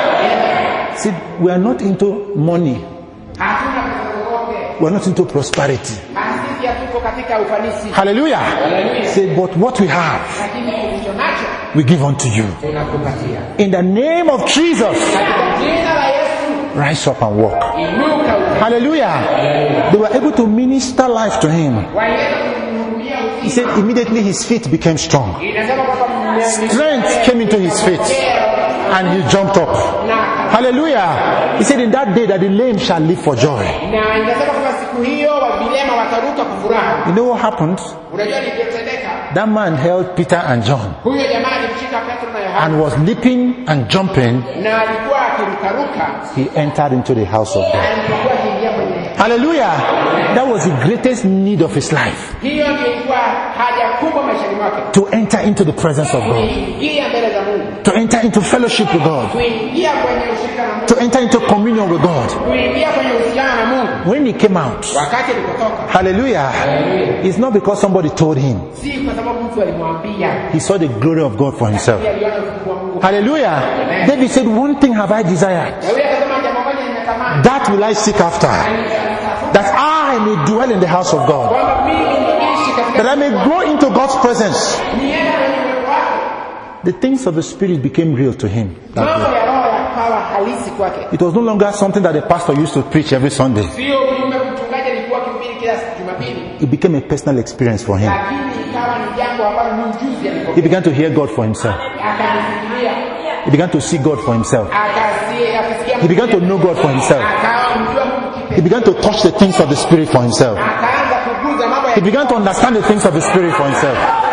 See, we are not into money. Hatuna pesa zozote. We are not into prosperity. Sisi hatuko katika ufanisi. Hallelujah. Hallelujah. Say, but what we have, Lakini tulicho nacho we give unto you. tunakupatia. In the name of Jesus, Katika jina la Yesu, rise up and walk. inuka uje. Hallelujah. They were able to minister life to him. Waliweza kumhudumia He uzima. said immediately his feet became strong. Inasema kwamba Strength came into his feet and he jumped up. Hallelujah. He said in that day that the lame shall live for joy. na inasema kwamba siku hiyo wabilema wataruka kwa furaha. You know what happened? Unajua nilichotendeka? That man held Peter and John Huyo jamaa alimshika Petro na Yohana and was leaping and jumping. na alikuwa akirukaruka, He entered into the house of God. alikuwa akiingia kwenye. Hallelujah. That was the greatest need of his life. Hiyo ndio ilikuwa haja kubwa maishani mwake, To enter into the presence of God. kuingia mbele za Mungu, To enter into fellowship with God. kuingia kwenye ushirika na Mungu, To enter into communion with God. kuingia kwenye uhusiano na Mungu. When he came out, Wakati alipotoka, hallelujah, it's not because somebody told him. si kwa sababu mtu alimwambia, He saw the glory of God for himself. pia aliona ukubwa wa Mungu. Hallelujah. David said, one thing have I desired, Daudi akasema jambo moja nimetamani, that will I seek after, that I may dwell in the house of God, kwamba mimi niishi katika, that I may grow into God's presence. niende kwenye uwepo wake. The things of the Spirit became real to him that Mambo day. ya roho yakawa halisi kwake. It was no longer something that the pastor used to preach every Sunday. Sio ujumbe mchungaji alikuwa akihubiri kila Jumapili, It became a personal experience for him. lakini ikawa ni jambo ambalo ni ujuzi He alipokea. began to hear God for himself. Akafikiria, He began to see God for himself. akasikia, He began to know God for himself. akawa mjua Mungu He kipe, began to touch the things of the Spirit for himself. akaanza kuguza mambo He ya began to understand the things of the Spirit for himself.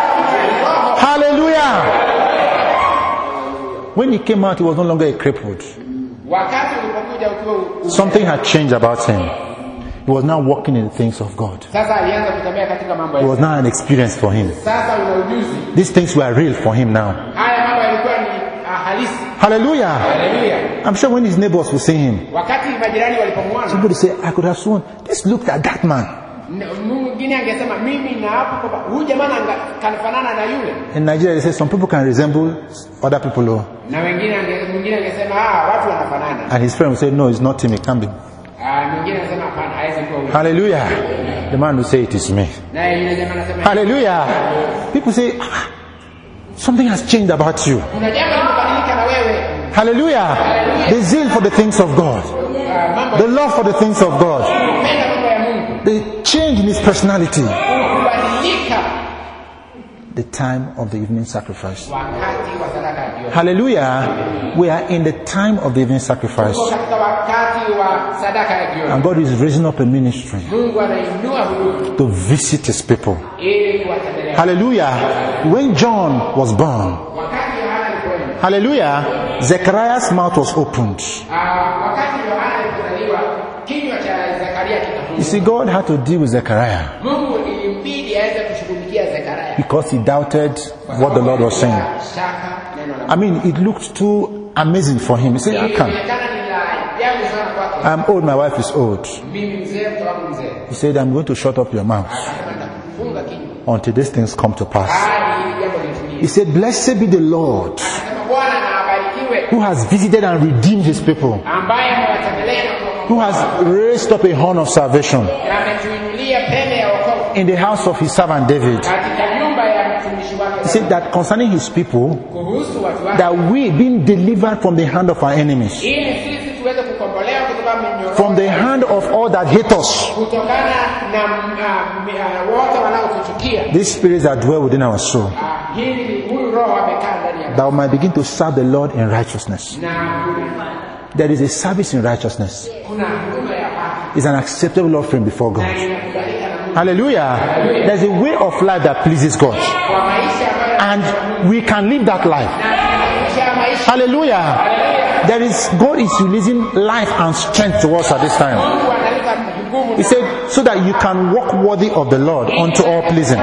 Hallelujah. When he came out, he was no longer a crippled. wakati ulipokuja ukiwa Something had changed about him. He was now walking in the things of God. sasa, alianza kutembea katika mambo It ya was now an experience for him. sasa, una ujuzi. These things were real for him now. Haya mambo yalikuwa ni halisi. Hallelujah. Haleluya! I'm sure when his neighbors would see him, Wakati majirani walipomwona, somebody say, I could have sworn, this looked at that man. mwingine angesema mimi na hapo kwamba huyu jamaa kanafanana na yule, In Nigeria, they say some people can resemble other people. Oh. na mwingine angesema watu wanafanana, And his friend would say, no, it's not him, it can't be. mwingine anasema hapana, haiwezi kuwa huyu, Hallelujah. The man will say, it is me. naye yule jamaa anasema Hallelujah. People say, something has changed about you. kuna jambo limebadilika na wewe. Hallelujah. The zeal for the things of God. Mambo The love for the things of God. kupenda mambo ya Mungu, The change in his personality. kubadilika The time of the evening sacrifice. wakati wa sadaka ya jioni. Hallelujah. We are in the time of the evening sacrifice. Tuko katika wakati wa sadaka ya jioni. And God is raising up a ministry Mungu anainua huduma to visit his people. ili kuwatembelea. Hallelujah. When John was born, Wakati Yohana alipoenda, hallelujah, Zechariah's mouth was opened. wakati Yohana alipozaliwa, kinywa cha Zekaria You kikafunguka. see, God had to deal with Zechariah Mungu ilimbidi aweze kushughulikia Zekaria because he doubted what the Lord was saying. shaka neno la I mean, it looked too amazing for him. He said, look, inaonekana ni la ajabu sana kwake. I'm old, my wife is old. Mimi mzee, mke wangu mzee. He said, I'm going to shut up your mouth Akasema nitakufunga kinywa until these things come to pass. hadi hili jambo litimie. He said, "Blessed be the Lord Akasema Bwana na abarikiwe who has visited and redeemed his people, ambaye amewatembelea na kuwakomboa who has raised up a horn of salvation na ametuinulia pembe ya wokovu in the house of his servant David." katika nyumba ya mtumishi wake He said that concerning his people, kuhusu watu wake, that we being delivered from the hand of our enemies, ili sisi tuweze kukombolewa kutoka minyororo, from the hand of all that hate us, kutokana na wote wanaotuchukia. these spirits that dwell within our soul, Huyu roho amekaa ndani ya that we might begin to serve the Lord in righteousness. na There is a service in righteousness. kuna huduma ya haki It's an acceptable offering before God. na inakubalika na Mungu Hallelujah. There's a way of life that pleases God, kwa maisha ambayo and we can live that life. na maisha Hallelujah. God is releasing life and strength to us at this time. Mungu analeta nguvu He said, so that you can walk worthy of the Lord unto all pleasing.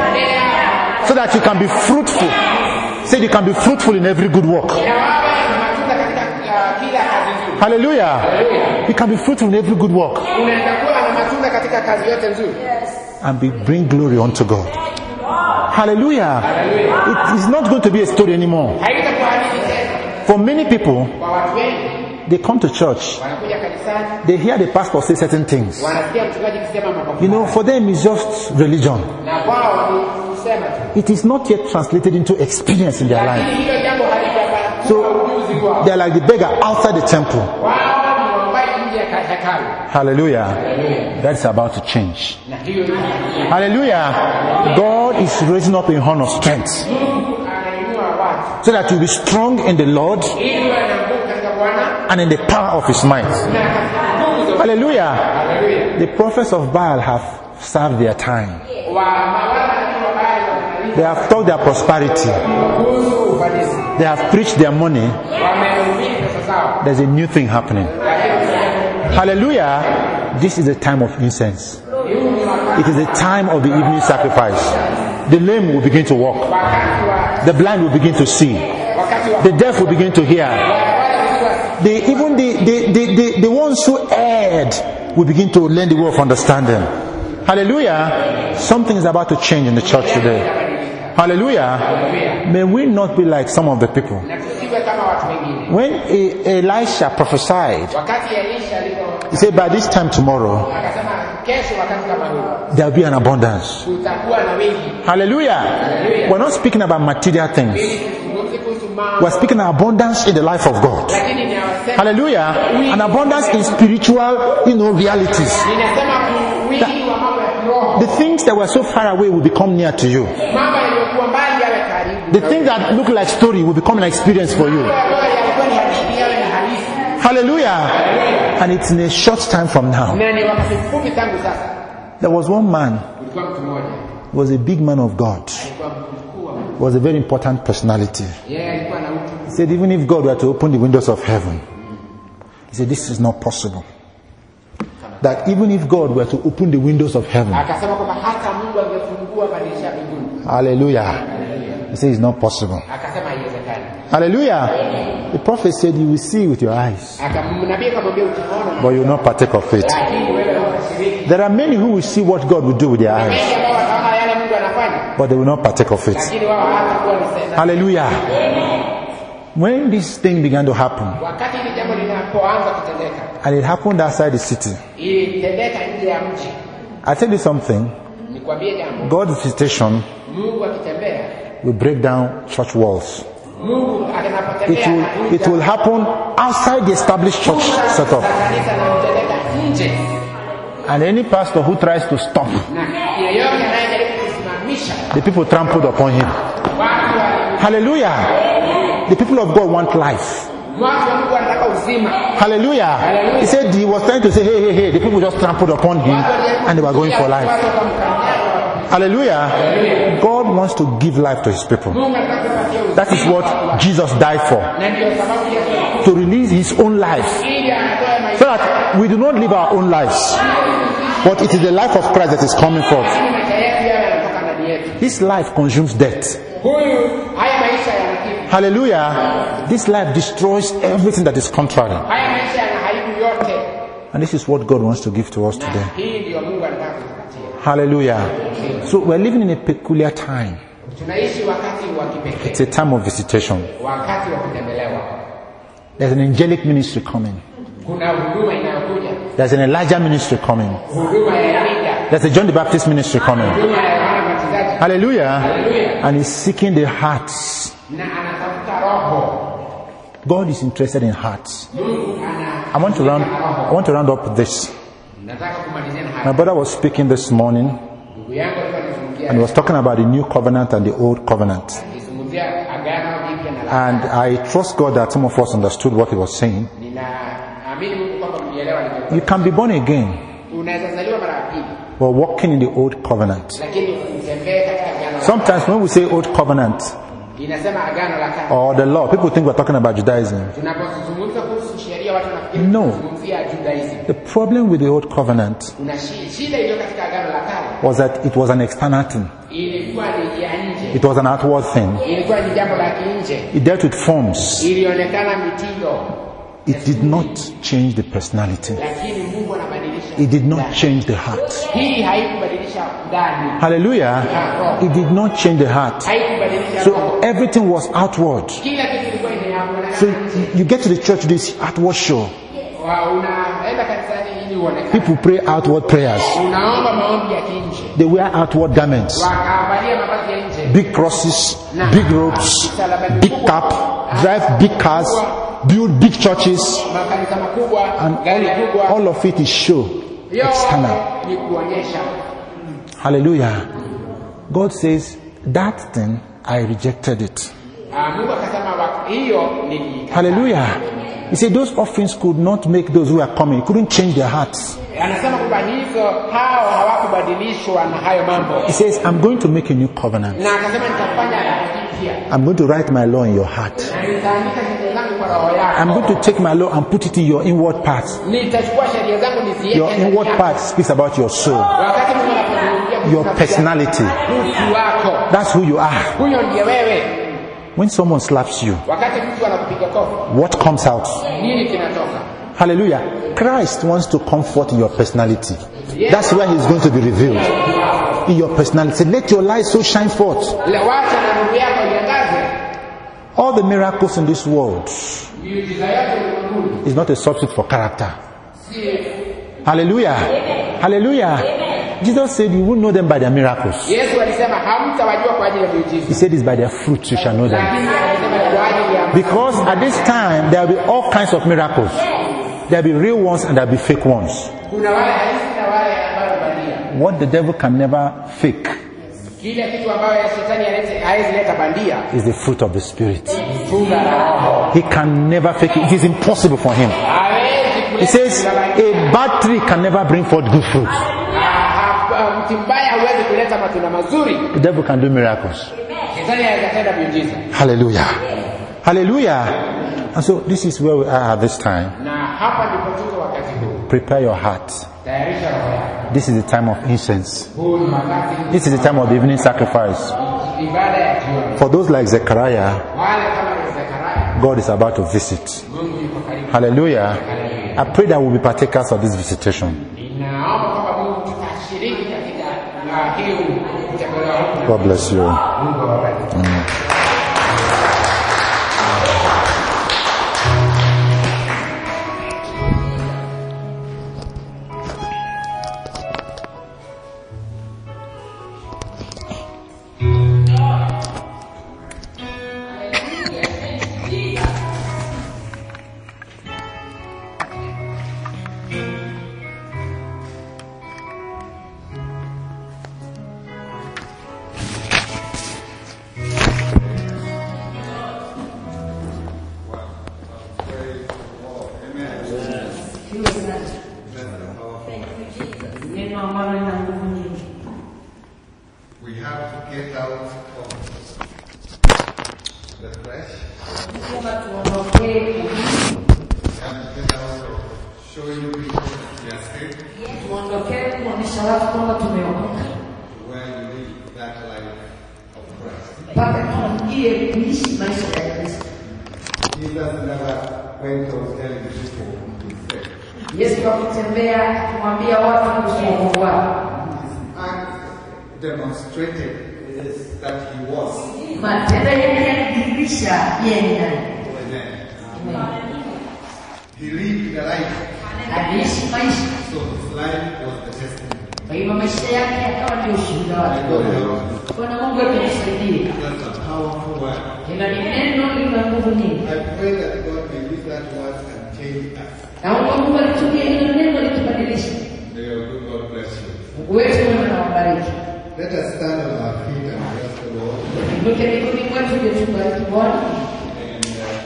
So that you can be fruitful. He said you can be fruitful in every good work. na wawe na matunda katika kila kazi nzuri. Hallelujah. You can be fruitful in every good work. Unaenda kuwa na matunda katika kazi yote nzuri And bring glory unto God. Hallelujah. It is not going to be a story anymore. haitakuwa hadithi tena. For many people, Kwa watu wengi they come to church, wanakuja kanisani, they hear the pastor say certain things. wanasikia mchungaji kusema mambo You know, for them it's just religion. na kwao ni kusema tu, It is not yet translated into experience in their life. lakini hilo jambo halijapata So ujuzi kwao. they are like the beggar outside the temple. Wao ni waombaji nje ya hekalu, Hallelujah. That's about to change. na hiyo ni Hallelujah. God is raising up a horn of strength anainua watu so that you'll be strong in the Lord ili wawe na nguvu katika Bwana and in the power of his might. na katika nguvu za Hallelujah. Haleluya. The prophets of Baal have served their time. Wa mawala ni wabaya They have taught their prosperity. kuhusu ufanisi, They have preached their money. wamehubiri pesa zao, There's a new thing happening. Hallelujah. This is a time of incense. It is a time of the evening sacrifice. The lame will begin to walk. wakati wa The blind will begin to see. wakati wa The deaf will begin to hear. The ones who erred will begin to learn the way of understanding. Hallelujah. Something is about to change in the church today. Hallelujah. May we not be like some of the people. na tusiwe kama watu wengine. When Elisha prophesied, Wakati Elisha alipo he said, by this time tomorrow, akasema kesho wakati kama huu there will be an abundance. kutakuwa na wingi. Hallelujah. We're not speaking about material things. Tuzungumze kuhusu mambo, We're speaking of abundance in the life of God. lakini ninasema Hallelujah. An abundance in spiritual, realities. ninasema wingi wa mambo ya kiroho, The things that were so far away will become near to you. mambo yaliyokuwa mbali yawe karibu, The things that look like story will become an experience for you. ambayo yalikuwa ni hadithi yawe ni halisi. Hallelujah. And it's in a short time from now. Na ni wakati mfupi tangu sasa. There was one man, Kulikuwa mtu mmoja, he was a big man of God. alikuwa mkuu wa Mungu. He was a very important personality. Yeye alikuwa na utu. He said, even if God were to open the windows of heaven, he said, this is not possible. That even if God were to open the windows of heaven, Akasema kwamba hata Mungu angefungua madirisha ya mbinguni. hallelujah, he said, it's not possible. Akasema haiwezekani. Hallelujah. The prophet said, you will see with your eyes, Nabii akamwambia utaona, but you will not partake of it. lakini wewe utashiriki. There are many who will see what God will do with their eyes, Wengi ambao wataona yale Mungu anafanya, but they will not partake of it. lakini wao hatakuwa ni sasa. Hallelujah. When this thing began to happen, Wakati hili jambo linapoanza kutendeka, and it happened outside the city, ilitendeka nje ya mji. I tell you something, Nikwambie jambo, God's visitation Mungu akitembea, will break down church walls. Mungu anapotembea, It will happen outside the established church setup. kanisa linatendeka nje, And any pastor who tries to stop, na yeyote anayejaribu kusimamisha the people trampled upon him. watu wa Hallelujah. The people of God want life. watu wa Mungu wanataka uzima. Hallelujah. He said he was trying to say, hey. The people just trampled upon him and they were going for life. Watu wakamkanyanga. Hallelujah. God wants to give life to his people. Mungu anataka kupatia uzima. That is what Jesus died for. Na ndio sababu Yesu To release his own life. ili anatoa maisha So that we do not live our own lives. But it is the life of Christ that is coming forth. maisha yetu yale yanatoka ndani yetu. This life consumes death. Haya maisha yanakifu. Hallelujah. This life destroys everything that is contrary. Haya maisha yanaharibu yote. And this is what God wants to give to us today. Hii ndio Mungu anataka kutupatia. Hallelujah. So we're living in a peculiar time. Tunaishi wakati wa kipekee. It's a time of visitation. Wakati wa kutembelewa. There's an angelic ministry coming. Kuna huduma inayokuja. There's an Elijah ministry coming. Huduma ya Elijah. There's a John the Baptist ministry coming. Huduma ya Yohana Mbatizaji. Hallelujah. Hallelujah. And he's seeking the hearts. Na anatafuta roho. God is interested in hearts. Mungu I want to round up this. Nataka kumalizia na hapa. My brother was speaking this morning, Ndugu yangu alikuwa anazungumzia. and he was talking about the new covenant and the old covenant. Akizungumzia agano jipya na la. And I trust God that some of us understood what he was saying. Ninaamini Mungu kwamba mlielewa nilichokuwa. You can be born again Unaweza zaliwa mara ya pili. while walking in the old covenant. Lakini utembee katika agano la. Sometimes when we say old covenant Inasema agano la kale. or the law, people think we're talking about Judaism. Tunapozungumza kuhusu sheria watu wanafikiri No. tunazungumzia Judaism. The problem with the old covenant Kuna shida iliyo katika agano la kale. was that it was an external thing. Ilikuwa ni ya nje. It was an outward thing. Ilikuwa ni jambo la kinje. It dealt with forms. Ilionekana mitindo. It did not change the personality. Lakini Mungu anabadilisha. It did not change the heart. Hii haikubadilisha ndani. Hallelujah. It did not change the heart. Haikubadilisha So roho. everything was outward. Kila kitu kilikuwa inaonekana. So you get to the church, this outward show. Unaenda kanisani ili uonekane. People pray outward prayers. Unaomba maombi ya kinje. They wear outward garments. Wakavalia mavazi ya nje. Big crosses, big robes, big cap, drive big cars, build big churches, Makanisa makubwa, and gari kubwa. all of it is show, external. Ni kuonyesha. Hallelujah. God says, that thing, I rejected it. Mungu akasema hiyo nilikataa. Hallelujah. He said those offerings could not make those who are coming. It couldn't change their hearts. Anasema kwamba hizo hao hawakubadilishwa na hayo mambo. He says, I'm going to make a new covenant. Na akasema nitafanya mpya. I'm going to write my law in your heart. Na nitaandika sheria zangu kwa roho yako. I'm going to take my law and put it in your inward part. Nitachukua sheria zangu niziweke Your ndani inward yako. part speaks about your soul, Wakati Mungu anapozungumzia your personality. utu wako. That's who you are. Huyo ndiye wewe. When someone slaps you, Wakati mtu anakupiga kofi, what comes out? nini kinatoka? Hallelujah. Christ wants to comfort in your personality. That's where he's going to be revealed. In your personality. Let your light so shine forth. Wacha na nuru yako iangaze. All the miracles in this world Miujiza yote ulimwenguni. is not a substitute for character. Si Hallelujah. Hallelujah. Jesus said you will know them by their miracles. Yesu alisema hamtawajua kwa ajili ya miujiza. He said it's by their fruits you shall know them. Lakini alisema kwa ajili ya Because at this time there will be all kinds of miracles. There will be real ones and there will be fake ones. kuna wale halisi na wale ambao bandia. What the devil can never fake Kile kitu ambayo shetani hawezi leta bandia is the fruit of the Spirit. tunda la Roho. He can never fake it. It is impossible for him. Hawezi He kuleta says tunda bandia. a bad tree can never bring forth good fruit. Mti mbaya hawezi kuleta matunda mazuri. The devil can do miracles. Shetani anaweza tenda miujiza. Hallelujah. Hallelujah. And so this is where we are at this time. Na hapa ndipo tuko wakati huu. Prepare your heart. Tayarisha roho yako. This is the time of incense. Huu ni wakati This is the time of the evening sacrifice. ibada ya jioni. For those like Zechariah, Wale kama Zekaria, God is about to visit. Mungu yuko karibu. Hallelujah. I pray that we'll be partakers of this visitation. Ninaomba kwamba Mungu tutashiriki katika hii kutembelewa huku. God bless you. Mungu awabariki. We have to get out of the flesh. We have to get out of showing people we are saved. Tuondokee kuonyesha watu kwamba tumeokoka Where you live that life of Christ. mpaka tuingie kuishi maisha ya Kristo. Jesus never went on telling people he's saved. Yesu akitembea kumwambia watu kuhusu wokovu wao. His act demonstrated this that he was. matendo yake yanadhihirisha yeye ni nani. Amen. He lived the life. Aliishi maisha, So his life was the testimony. kwa hivyo maisha yake yakawa ndio ushuhuda wake. Bwana Mungu atusaidie. That's a powerful word. Hilo ni neno lina nguvu nyingi. I pray that God may use that word and change us. Naomba Mungu alitumie hilo neno litubadilishe. May your good God bless you. Mungu wetu mwema na wabariki. Let us stand on our feet and bless the Lord. Tuinuke miguuni mwetu ndio tubariki Bwana. And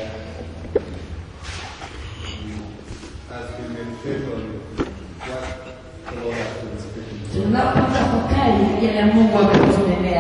as we meditate on what the Lord has been speaking to us. Tunapotafakari yale Mungu ametunenea.